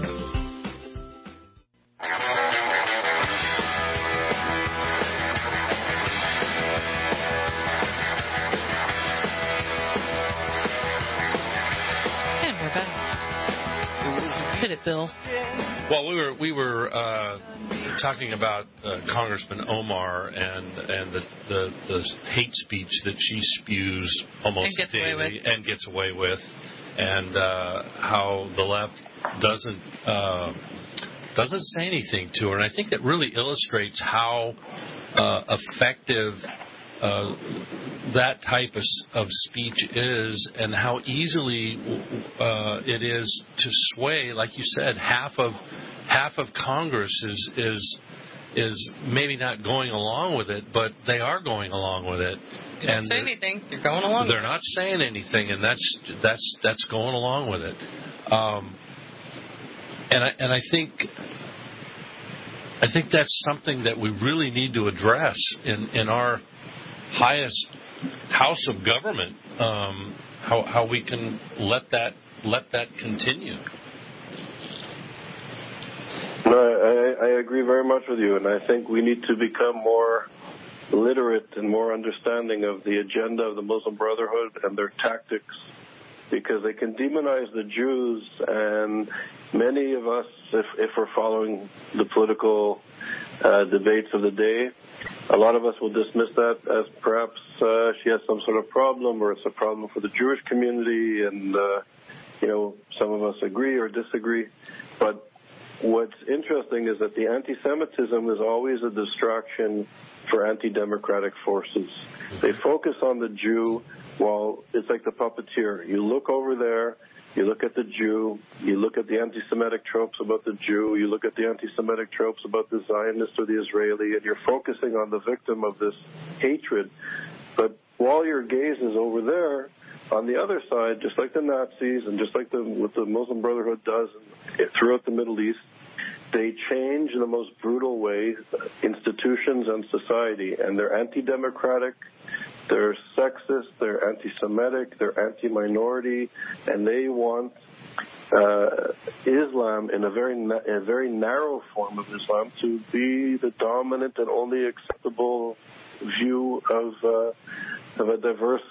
Hit it, Bill. Well, we were we were uh, talking about uh, Congressman Omar and and the, the the hate speech that she spews almost and gets daily away with. and gets away with, and uh, how the left doesn't uh, doesn't say anything to her. And I think that really illustrates how uh, effective Uh, that type of, of speech is, and how easily uh, it is to sway. Like you said, half of half of Congress is is is maybe not going along with it, but they are going along with it. You don't say anything. You're going along. They're with not saying anything, and that's that's that's going along with it. Um, and I and I think. I think that's something that we really need to address in, in our highest house of government. Um, how how we can let that let that continue. No, I, I agree very much with you, and I think we need to become more literate and more understanding of the agenda of the Muslim Brotherhood and their tactics, because they can demonize the Jews, and many of us, if, if we're following the political uh, debates of the day, a lot of us will dismiss that as perhaps uh, she has some sort of problem, or it's a problem for the Jewish community, and uh, you know, some of us agree or disagree. But what's interesting is that the anti-Semitism is always a distraction for anti-democratic forces. They focus on the Jew while it's like the puppeteer. You look over there, you look at the Jew, you look at the anti-Semitic tropes about the Jew, you look at the anti-Semitic tropes about the Zionist or the Israeli, and you're focusing on the victim of this hatred. But while your gaze is over there, on the other side, just like the Nazis and just like the, what the Muslim Brotherhood does throughout the Middle East, they change in the most brutal way institutions and society, and they're anti-democratic, they're sexist, they're anti-Semitic, they're anti-minority, and they want uh, Islam in a very na- a very narrow form of Islam to be the dominant and only acceptable view of uh, of a diverse,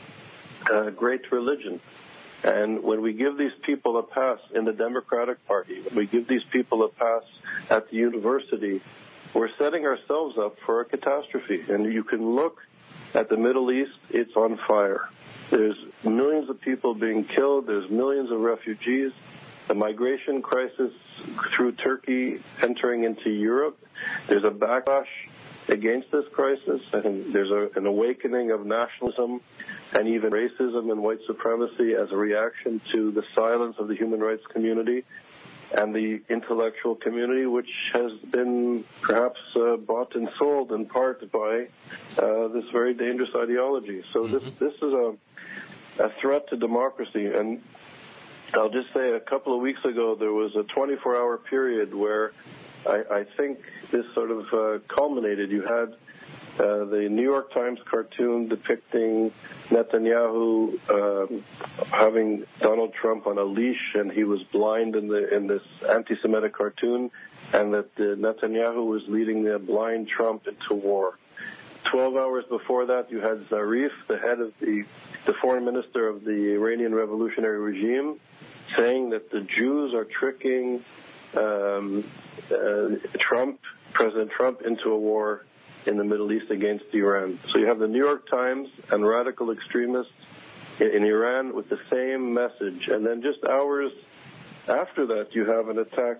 uh, great religion. And when we give these people a pass in the Democratic Party, when we give these people a pass at the university, we're setting ourselves up for a catastrophe. And you can look at the Middle East, it's on fire. There's millions of people being killed. There's millions of refugees. The migration crisis through Turkey entering into Europe. There's a backlash against this crisis. I think there's a, an awakening of nationalism and even racism and white supremacy as a reaction to the silence of the human rights community and the intellectual community, which has been perhaps uh, bought and sold in part by uh, this very dangerous ideology. So mm-hmm. this this is a, a threat to democracy. And I'll just say a couple of weeks ago there was a twenty-four hour period where I, I think this sort of uh, culminated. You had uh, the New York Times cartoon depicting Netanyahu um, having Donald Trump on a leash, and he was blind in the in this anti-Semitic cartoon, and that uh, Netanyahu was leading the blind Trump into war. Twelve hours before that, you had Zarif, the head of the the foreign minister of the Iranian revolutionary regime, saying that the Jews are tricking um, uh, Trump, President Trump, into a war in the Middle East against Iran. So you have the New York Times and radical extremists in Iran with the same message. And then just hours after that, you have an attack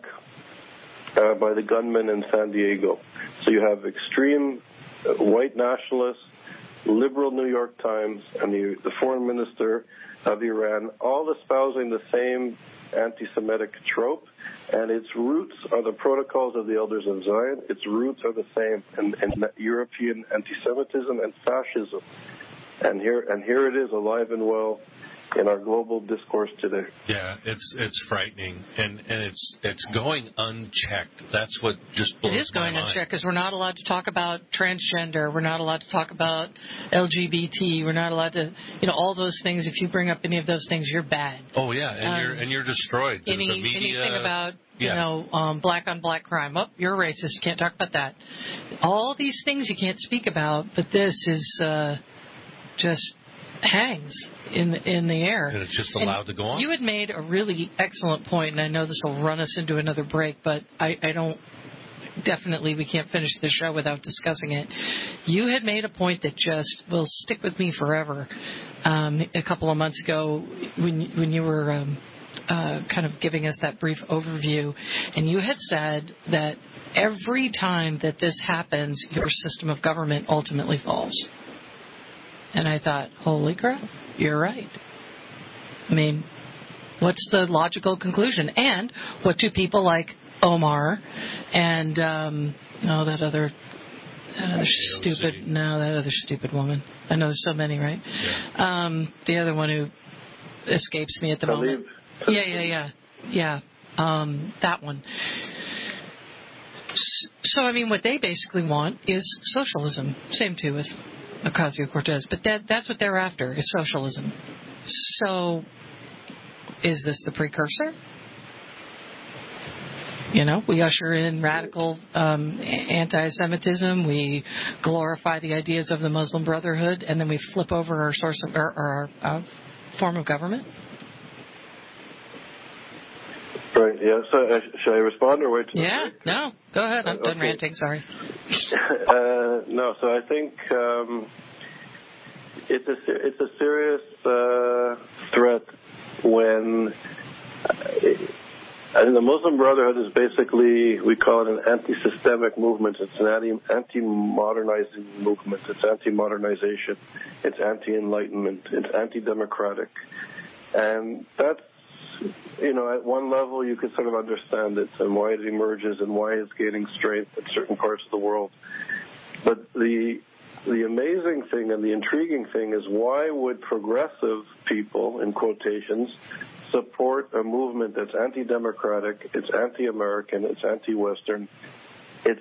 uh, by the gunmen in San Diego. So you have extreme uh, white nationalists, liberal New York Times, and the, the foreign minister of Iran, all espousing the same anti-Semitic trope, and its roots are the protocols of the Elders of Zion. Its roots are the same in, in European anti-Semitism and fascism. And here, and here it is, alive and well in our global discourse today. Yeah, it's it's frightening, and and it's it's going unchecked. That's what just blows my mind. It is going unchecked because we're not allowed to talk about transgender. We're not allowed to talk about L G B T. We're not allowed to, you know, all those things. If you bring up any of those things, you're bad. Oh yeah, and um, you're and you're destroyed. Any the media, anything about you yeah. know um, black on black crime? Oh, you're a racist. Can't talk about that. All these things you can't speak about, but this is uh, just hangs in the, in the air. And it's just allowed and to go on. You had made a really excellent point, and I know this will run us into another break, but I, I don't, definitely we can't finish the show without discussing it. You had made a point that just will stick with me forever um, a couple of months ago when, when you were um, uh, kind of giving us that brief overview, and you had said that every time that this happens, your system of government ultimately falls. And I thought, holy crap, you're right. I mean, what's the logical conclusion? And what do people like Omar and, um, oh, that other, that other stupid, no, that other stupid woman. I know there's so many, right? Yeah. Um, the other one who escapes me at the Talib. moment. Yeah, yeah, yeah. Yeah, um, that one. So, I mean, what they basically want is socialism. Same, too, with Ocasio-Cortez, but that that's what they're after, is socialism. So, is this the precursor? You know, we usher in radical um, anti-Semitism, we glorify the ideas of the Muslim Brotherhood, and then we flip over our source of our, our uh, form of government? Right, yeah. So, uh, should I respond or wait? Yeah, no. Go ahead. I'm uh, done okay. ranting. Sorry. uh, no, so I think um, it's a it's a serious uh, threat when uh, I think the Muslim Brotherhood is basically, we call it an anti-systemic movement. It's an anti, anti-modernizing movement. It's anti-modernization. It's anti-enlightenment. It's anti-democratic. And that's, you know, at one level you could sort of understand it and why it emerges and why it's gaining strength in certain parts of the world. But the the amazing thing and the intriguing thing is, why would progressive people, in quotations, support a movement that's anti-democratic, it's anti-American, it's anti-Western, it's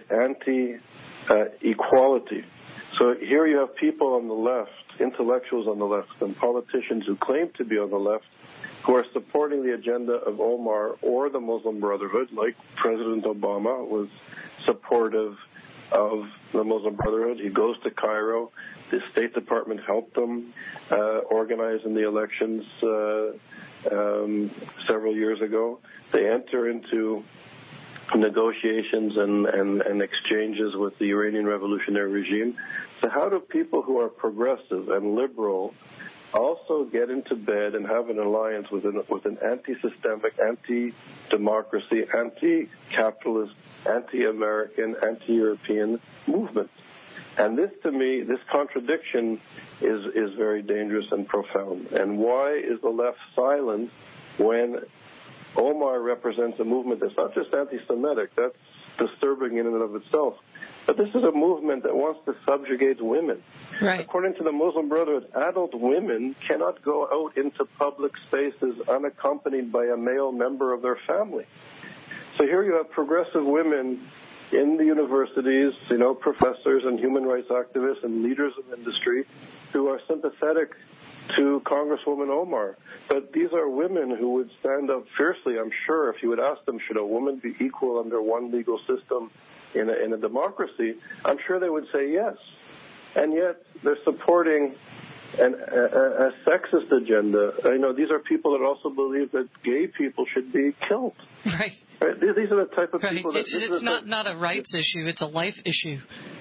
anti-equality? So here you have people on the left, intellectuals on the left, and politicians who claim to be on the left, who are supporting the agenda of Omar or the Muslim Brotherhood, like President Obama was supportive of the Muslim Brotherhood. He goes to Cairo. The State Department helped them uh, organize in the elections uh, um, several years ago. They enter into negotiations and, and, and exchanges with the Iranian revolutionary regime. So how do people who are progressive and liberal also get into bed and have an alliance with an, with an anti-systemic, anti-democracy, anti-capitalist, anti-American, anti-European movement? And this, to me, this contradiction is, is very dangerous and profound. And why is the left silent when Omar represents a movement that's not just anti-Semitic, that's disturbing in and of itself, but this is a movement that wants to subjugate women. Right. According to the Muslim Brotherhood, adult women cannot go out into public spaces unaccompanied by a male member of their family. So here you have progressive women in the universities, you know, professors and human rights activists and leaders of industry who are sympathetic to Congresswoman Omar. But these are women who would stand up fiercely, I'm sure, if you would ask them, should a woman be equal under one legal system in a, in a democracy? I'm sure they would say yes. And yet they're supporting an, a, a sexist agenda. I know these are people that also believe that gay people should be killed. Right. Right? These, these are the type of right. people that... It's, it's not, not a rights issue. It's a life issue.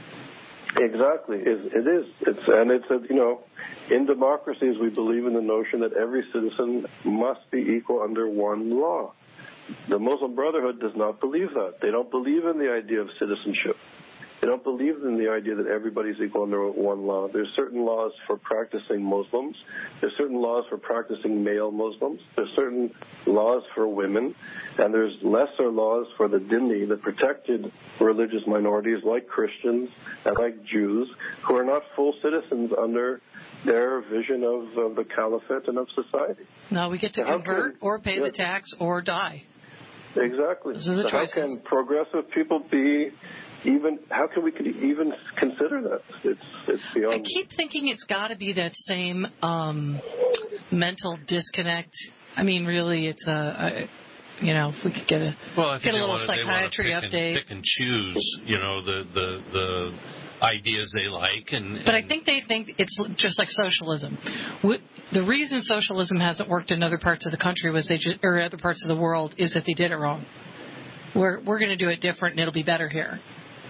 Exactly. It, it is. It's, and it's, a, you know, in democracies we believe in the notion that every citizen must be equal under one law. The Muslim Brotherhood does not believe that. They don't believe in the idea of citizenship. They don't believe in the idea that everybody's equal under one law. There's certain laws for practicing Muslims. There's certain laws for practicing male Muslims. There's certain laws for women. And there's lesser laws for the dhimmi, the protected religious minorities like Christians and like Jews, who are not full citizens under their vision of, of the caliphate and of society. No, we get to How convert can, or pay yeah. the tax or die. Exactly. Those are the so choices. How can progressive people be even, how can we even consider that? It's, it's beyond. I keep thinking it's got to be that same um, mental disconnect. I mean, really, it's a, a you know, if we could get a well, I think get a little wanna, psychiatry pick update. And, pick and choose, you know, the the the ideas they like, and, and but I think they think it's just like socialism. The reason socialism hasn't worked in other parts of the country was they just, or other parts of the world is that they did it wrong. We're we're going to do it different, and it'll be better here.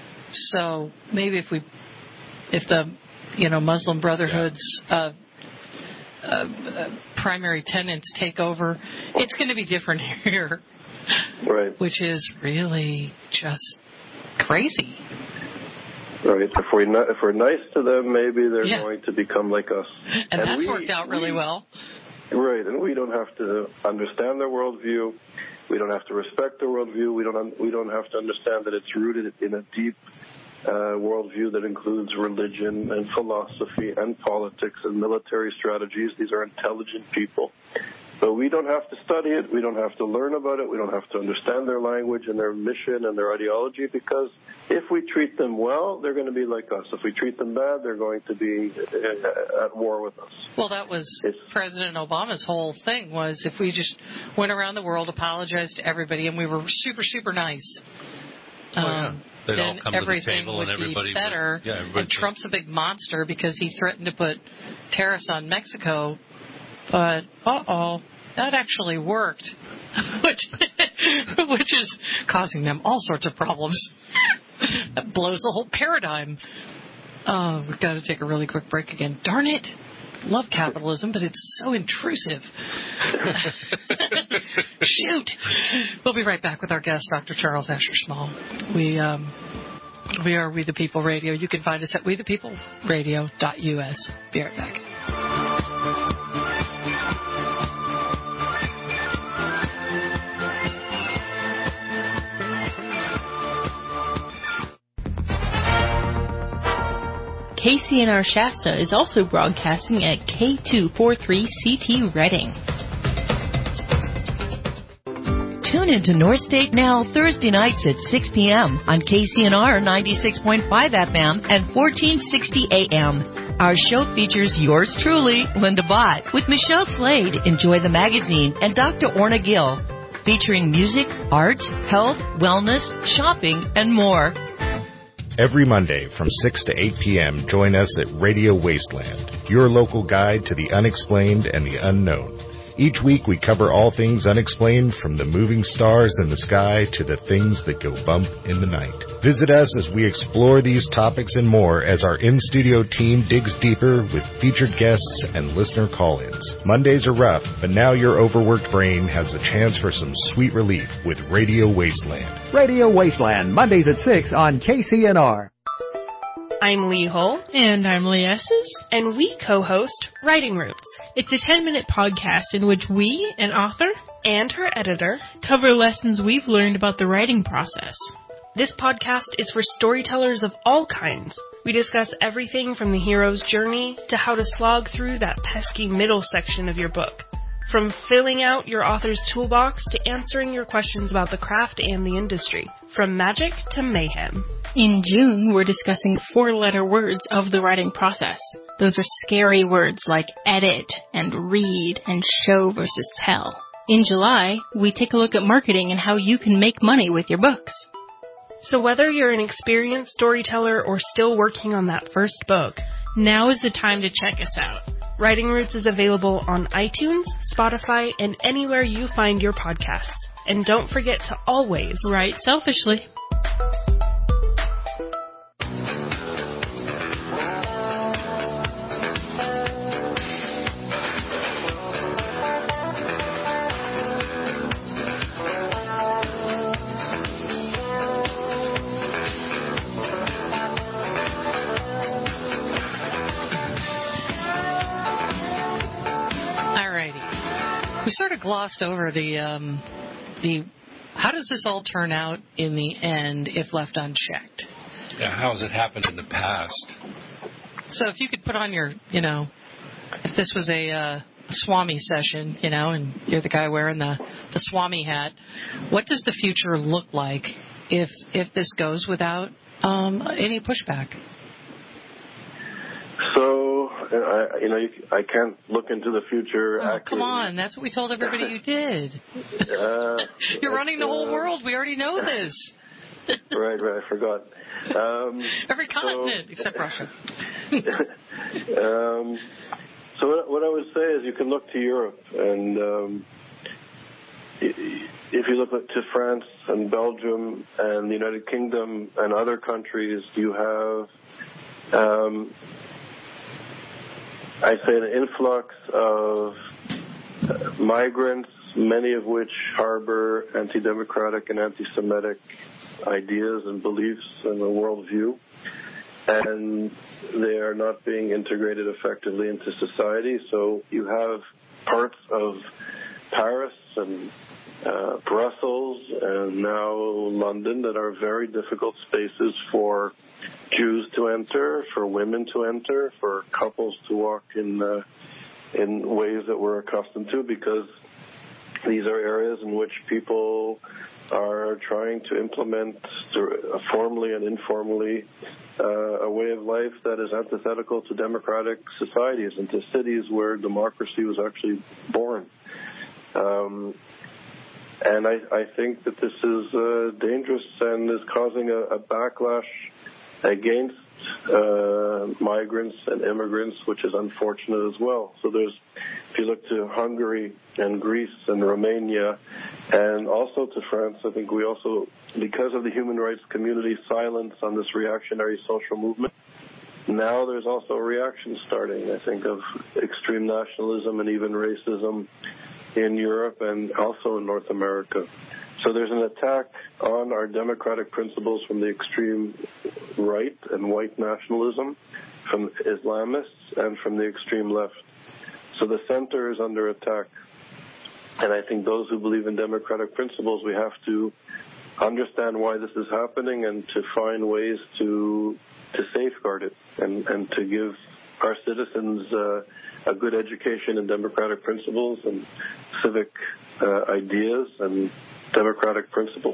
So maybe if we, if the, you know, Muslim Brotherhood's uh, uh, uh, primary tenets take over, it's going to be different here. Right. Which is really just crazy. Right. If we're not, if we're nice to them, maybe they're yeah. going to become like us. And, and that's we, worked out really we, well. Right. And we don't have to understand their worldview. We don't have to respect their worldview. We don't. We don't have to understand that it's rooted in a deep uh, worldview that includes religion and philosophy and politics and military strategies. These are intelligent people. But we don't have to study it. We don't have to learn about it. We don't have to understand their language and their mission and their ideology, because if we treat them well, they're going to be like us. If we treat them bad, they're going to be at war with us. Well, that was it's, President Obama's whole thing, was if we just went around the world, apologized to everybody, and we were super, super nice, oh, um, yeah. They'd then all come everything to the table would and everybody be better. Would, yeah, and Trump's a big monster because he threatened to put tariffs on Mexico. But, uh-oh, that actually worked, which which is causing them all sorts of problems. That blows the whole paradigm. Oh, we've got to take a really quick break again. Darn it. love capitalism, but it's so intrusive. Shoot. We'll be right back with our guest, Doctor Charles Asher Small. We um, we are We the People Radio. You can find us at we the people radio dot u s. Be right back. K C N R Shasta is also broadcasting at K two forty-three C T Reading. Tune into North State Now Thursday nights at six p.m. on K C N R ninety-six point five F M and fourteen sixty A M. Our show features yours truly, Linda Bott, with Michelle Slade, Enjoy the Magazine, and Doctor Orna Gill, featuring music, art, health, wellness, shopping, and more. Every Monday from six to eight p.m., join us at Radio Wasteland, your local guide to the unexplained and the unknown. Each week we cover all things unexplained, from the moving stars in the sky to the things that go bump in the night. Visit us as we explore these topics and more as our in-studio team digs deeper with featured guests and listener call-ins. Mondays are rough, but now your overworked brain has a chance for some sweet relief with Radio Wasteland. Radio Wasteland, Mondays at six on K C N R. I'm Lee Hull. And I'm Lee Esses. And we co-host Writing Roots. It's a ten-minute podcast in which we, an author, and her editor, cover lessons we've learned about the writing process. This podcast is for storytellers of all kinds. We discuss everything from the hero's journey to how to slog through that pesky middle section of your book. From filling out your author's toolbox to answering your questions about the craft and the industry. From magic to mayhem. In June, we're discussing four-letter words of the writing process. Those are scary words like edit and read and show versus tell. In July, we take a look at marketing and how you can make money with your books. So whether you're an experienced storyteller or still working on that first book, now is the time to check us out. Writing Roots is available on iTunes, Spotify, and anywhere you find your podcasts. And don't forget to always write selfishly. We sort of glossed over the um, the how does this all turn out in the end if left unchecked? Yeah, how has it happened in the past? So if you could put on your, you know, if this was a uh, Swami session, you know, and you're the guy wearing the, the Swami hat, what does the future look like if if this goes without um, any pushback? So, I, you know, you, I can't look into the future. Oh, come on. That's what we told everybody you did. Uh, You're running the whole uh, world. We already know this. Right, right. I forgot. Um, Every continent so, except Russia. um, so what, what I would say is you can look to Europe, and um, if you look to France and Belgium and the United Kingdom and other countries, you have... Um, I say an influx of uh, migrants, many of which harbor anti-democratic and anti-Semitic ideas and beliefs and a worldview, and they are not being integrated effectively into society. So you have parts of Paris and uh, Brussels and now London that are very difficult spaces for Jews to enter, for women to enter, for couples to walk in uh, in ways that we're accustomed to, because these are areas in which people are trying to implement formally and informally uh, a way of life that is antithetical to democratic societies and to cities where democracy was actually born. Um, and I, I think that this is uh, dangerous and is causing a, a backlash against uh, migrants and immigrants, which is unfortunate as well. So there's, if you look to Hungary and Greece and Romania and also to France, I think we also, because of the human rights community's silence on this reactionary social movement, now there's also a reaction starting, I think, of extreme nationalism and even racism in Europe and also in North America. So there's an attack on our democratic principles from the extreme right and white nationalism, from Islamists, and from the extreme left. So the center is under attack. And I think those who believe in democratic principles, we have to understand why this is happening and to find ways to to safeguard it and, and to give our citizens uh, a good education in democratic principles and civic uh, ideas and democratic principles.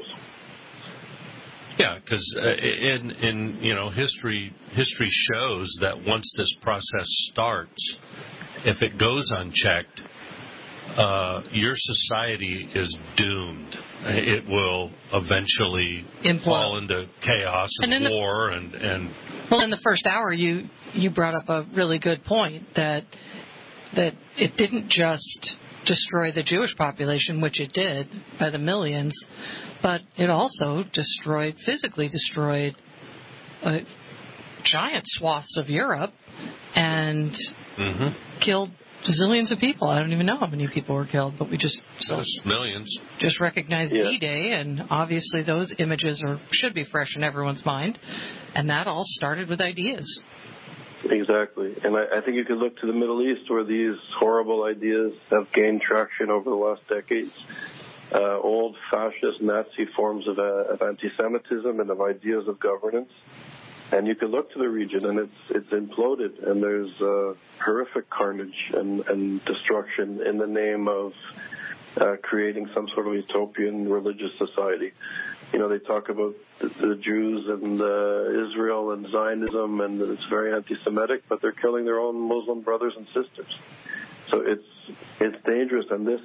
Yeah, because uh, in in you know history history shows that once this process starts, if it goes unchecked, uh, your society is doomed. It will eventually Implode. fall into chaos and, And war and, and well, in the first hour, you you brought up a really good point that that it didn't just destroy the Jewish population, which it did by the millions, but it also destroyed, physically destroyed, uh, giant swaths of Europe and mm-hmm. killed zillions of people. I don't even know how many people were killed, but we just so millions. Just recognized Yeah. D-Day, and obviously those images are should be fresh in everyone's mind, and that all started with ideas. Exactly. And I, I think you could look to the Middle East where these horrible ideas have gained traction over the last decades. Uh, old fascist Nazi forms of, uh, of anti-Semitism and of ideas of governance. And you can look to the region, and it's it's imploded, and there's uh, horrific carnage and, and destruction in the name of uh, creating some sort of utopian religious society. You know, they talk about the, the Jews and uh, Israel and Zionism, and it's very anti-Semitic, but they're killing their own Muslim brothers and sisters. So it's it's dangerous, and this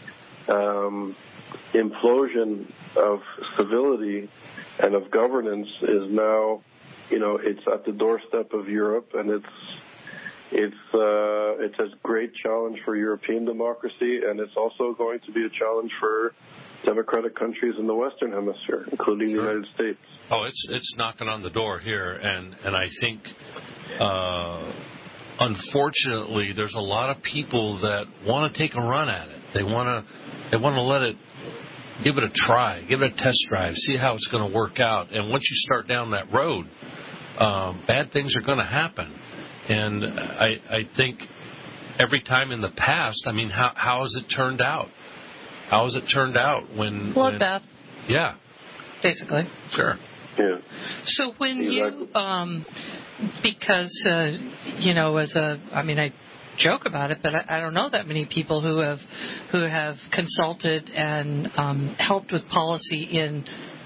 um, implosion of civility and of governance is now, you know, it's at the doorstep of Europe, and it's it's uh, it's a great challenge for European democracy, and it's also going to be a challenge for democratic countries in the Western Hemisphere, including Sure. the United States. Oh, it's it's knocking on the door here, and and I think, uh, unfortunately, there's a lot of people that want to take a run at it. They want to they want to let it, give it a try, give it a test drive, see how it's going to work out. And once you start down that road, um, bad things are going to happen. And I I think every time in the past, I mean, how how has it turned out? How has it turned out when... Bloodbath. when yeah. Basically. Sure. Yeah. So when you, um, because, uh, you know, as a, I mean, I joke about it, but I, I don't know that many people who have, who have consulted and um, helped with policy in,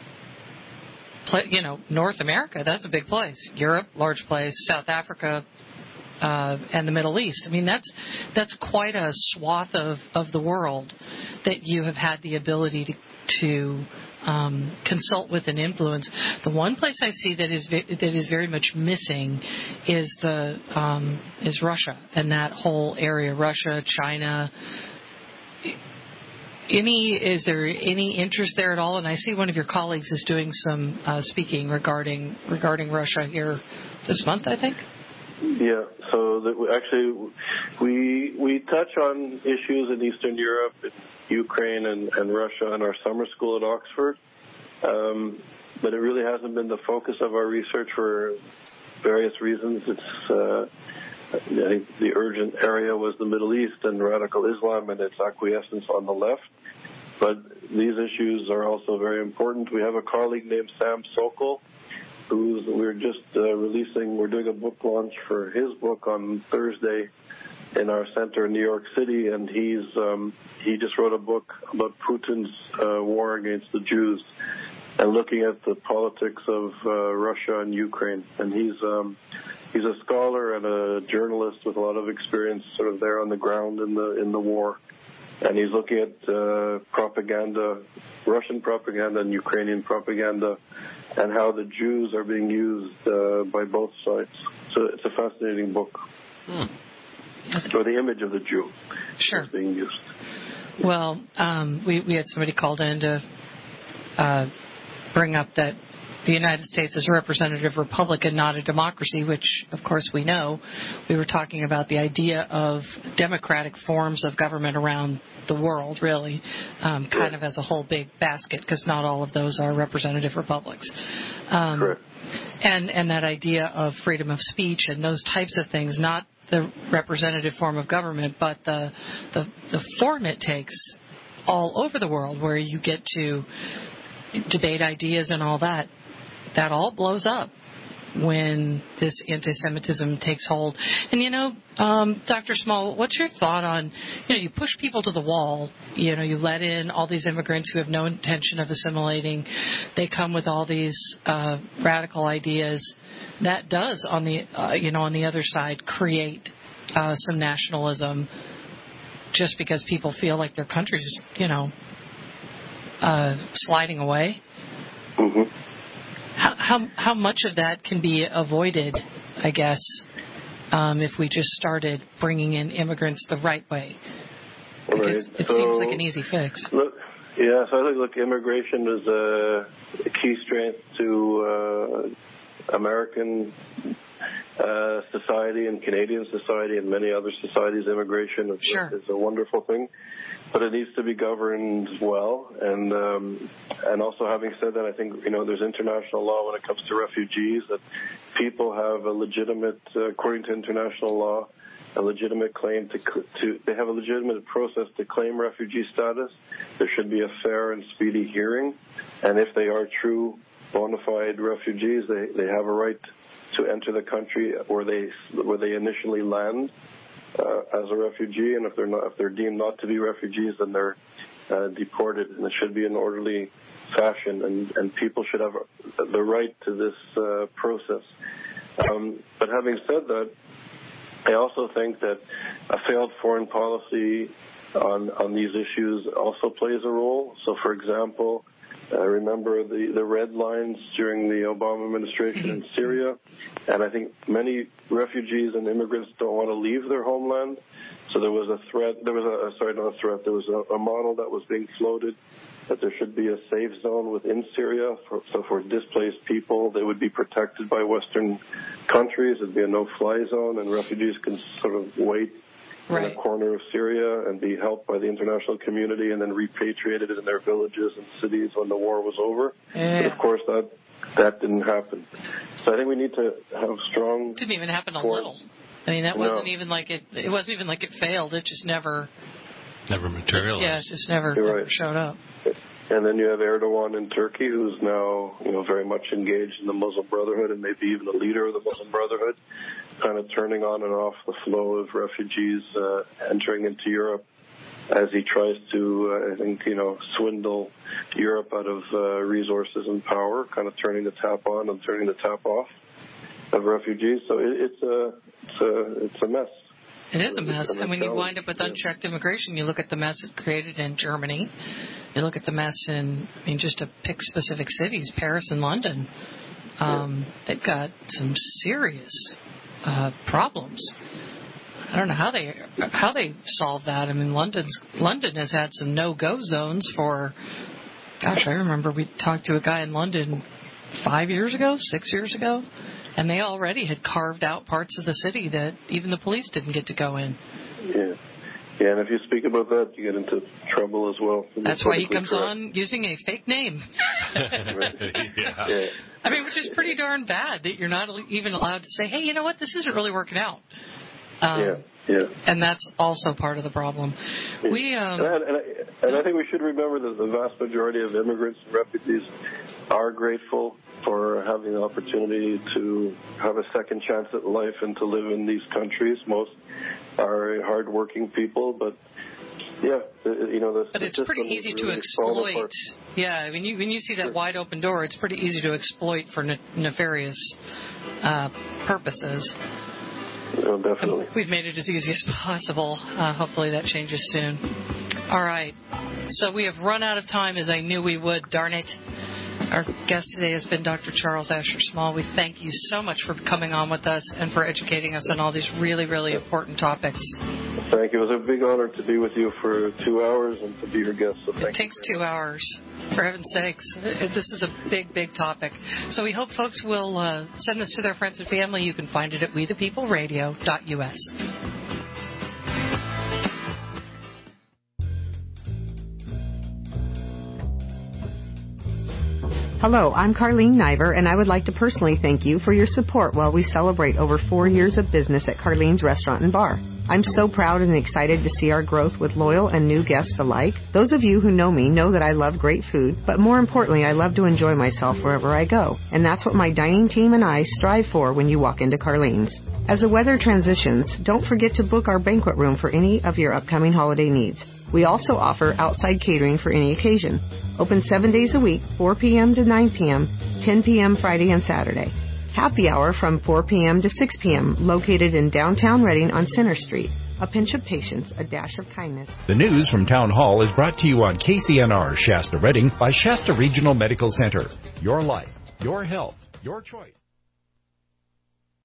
you know, North America. That's a big place. Europe, large place. South Africa, Uh, and the Middle East. I mean, that's that's quite a swath of, of the world that you have had the ability to, to um, consult with and influence. The one place I see that is ve- that is very much missing is the um, is Russia and that whole area. Russia, China. Any is there any interest there at all? And I see one of your colleagues is doing some uh, speaking regarding regarding Russia here this month, I think. Yeah, so that we actually we we touch on issues in Eastern Europe, in Ukraine and, and Russia in our summer school at Oxford, um, but it really hasn't been the focus of our research for various reasons. It's uh, I think the urgent area was the Middle East and radical Islam and its acquiescence on the left, but these issues are also very important. We have a colleague named Sam Sokol, who's we're just uh, releasing, we're doing a book launch for his book on Thursday in our center in New York City, and he's um, he just wrote a book about Putin's uh, war against the Jews and looking at the politics of uh, Russia and Ukraine. And he's um, he's a scholar and a journalist with a lot of experience, sort of there on the ground in the in the war. And he's looking at uh, propaganda, Russian propaganda and Ukrainian propaganda, and how the Jews are being used uh, by both sides. So it's a fascinating book. Hmm. Or the image of the Jew sure. is being used. Well, um, we, we had somebody called in to uh, bring up that the United States is a representative republic and not a democracy, which, of course, we know. We were talking about the idea of democratic forms of government around the world, really, um, kind of as a whole big basket, because not all of those are representative republics. Um, Correct. And, and that idea of freedom of speech and those types of things, not the representative form of government, but the, the, the form it takes all over the world where you get to debate ideas and all that. That all blows up when this anti-Semitism takes hold. And, you know, um, Doctor Small, what's your thought on, you know, you push people to the wall, you know, you let in all these immigrants who have no intention of assimilating. They come with all these uh, radical ideas. That does, on the, uh, you know, on the other side, create uh, some nationalism just because people feel like their country's, you know, uh, sliding away. Mm-hmm. How, how how much of that can be avoided, I guess, um, if we just started bringing in immigrants the right way? Like right. It, it so, seems like an easy fix. Look, yeah, so I think, look, immigration is a, a key strength to uh, American uh, society and Canadian society and many other societies. Immigration is, sure. is a wonderful thing. But it needs to be governed well, and um, and also having said that, I think you know there's international law when it comes to refugees that people have a legitimate, uh, according to international law, a legitimate claim to to they have a legitimate process to claim refugee status. There should be a fair and speedy hearing, and if they are true bona fide refugees, they they have a right to enter the country where they where they initially land. Uh, as a refugee, and if they're not, if they're deemed not to be refugees, then they're uh, deported, and it should be an orderly fashion, and, and people should have the right to this uh, process. Um, but having said that, I also think that a failed foreign policy on on these issues also plays a role. So, for example, I remember the, the red lines during the Obama administration in Syria, and I think many refugees and immigrants don't want to leave their homeland. So there was a threat, there was a, sorry, not a threat, there was a, a model that was being floated that there should be a safe zone within Syria. For, so for displaced people, they would be protected by Western countries. It would be a no-fly zone, and refugees can sort of wait right. in a corner of Syria and be helped by the international community and then repatriated in their villages and cities when the war was over. Yeah. But of course, that that didn't happen. So I think we need to have strong... It didn't even happen a force. little. I mean, that no. wasn't even like it... It wasn't even like it failed. It just never... Never materialized. Yeah, it just never, You're never right. showed up. And then you have Erdogan in Turkey, who's now, you know, very much engaged in the Muslim Brotherhood and maybe even the leader of the Muslim Brotherhood, kind of turning on and off the flow of refugees uh, entering into Europe as he tries to, uh, I think, you know, swindle Europe out of uh, resources and power, kind of turning the tap on and turning the tap off of refugees. So it, it's a it's a it's a mess. It is a mess. And when you wind up with unchecked immigration, you look at the mess it created in Germany. You look at the mess in, I mean, just to pick specific cities, Paris and London. Um, they've got some serious uh, problems. I don't know how they how they solve that. I mean, London's London has had some no-go zones for, gosh, I remember we talked to a guy in London five years ago, six years ago. And they already had carved out parts of the city that even the police didn't get to go in. Yeah. Yeah, and if you speak about that, you get into trouble as well. That's why he comes correct. on using a fake name. Right. yeah. yeah. I mean, which is pretty darn bad that you're not even allowed to say, hey, you know what, this isn't really working out. Um, yeah, yeah. And that's also part of the problem. Yeah. We, um, and, I, and, I, and I think we should remember that the vast majority of immigrants and refugees are grateful for having the opportunity to have a second chance at life and to live in these countries. Most are hardworking people, but yeah, you know, the but it's pretty easy really to exploit. Yeah, I mean, you, when you see that sure. wide open door, it's pretty easy to exploit for ne- nefarious uh, purposes. No, definitely. And we've made it as easy as possible. Uh, hopefully that changes soon. All right. So we have run out of time as I knew we would. Darn it. Our guest today has been Doctor Charles Asher Small. We thank you so much for coming on with us and for educating us on all these really, really important topics. Thank you. It was a big honor to be with you for two hours and to be your guest. So thank it takes two hours, for heaven's sakes. This is a big, big topic. So we hope folks will uh, send this to their friends and family. You can find it at we the people radio dot u s. Hello, I'm Carlene Niver, and I would like to personally thank you for your support while we celebrate over four years of business at Carlene's Restaurant and Bar. I'm so proud and excited to see our growth with loyal and new guests alike. Those of you who know me know that I love great food, but more importantly, I love to enjoy myself wherever I go. And that's what my dining team and I strive for when you walk into Carlene's. As the weather transitions, don't forget to book our banquet room for any of your upcoming holiday needs. We also offer outside catering for any occasion. Open seven days a week, four p.m. to nine p.m., ten p.m. Friday and Saturday. Happy hour from four p.m. to six p.m., located in downtown Reading on Center Street. A pinch of patience, a dash of kindness. The news from Town Hall is brought to you on K C N R Shasta Reading by Shasta Regional Medical Center. Your life, your health, your choice.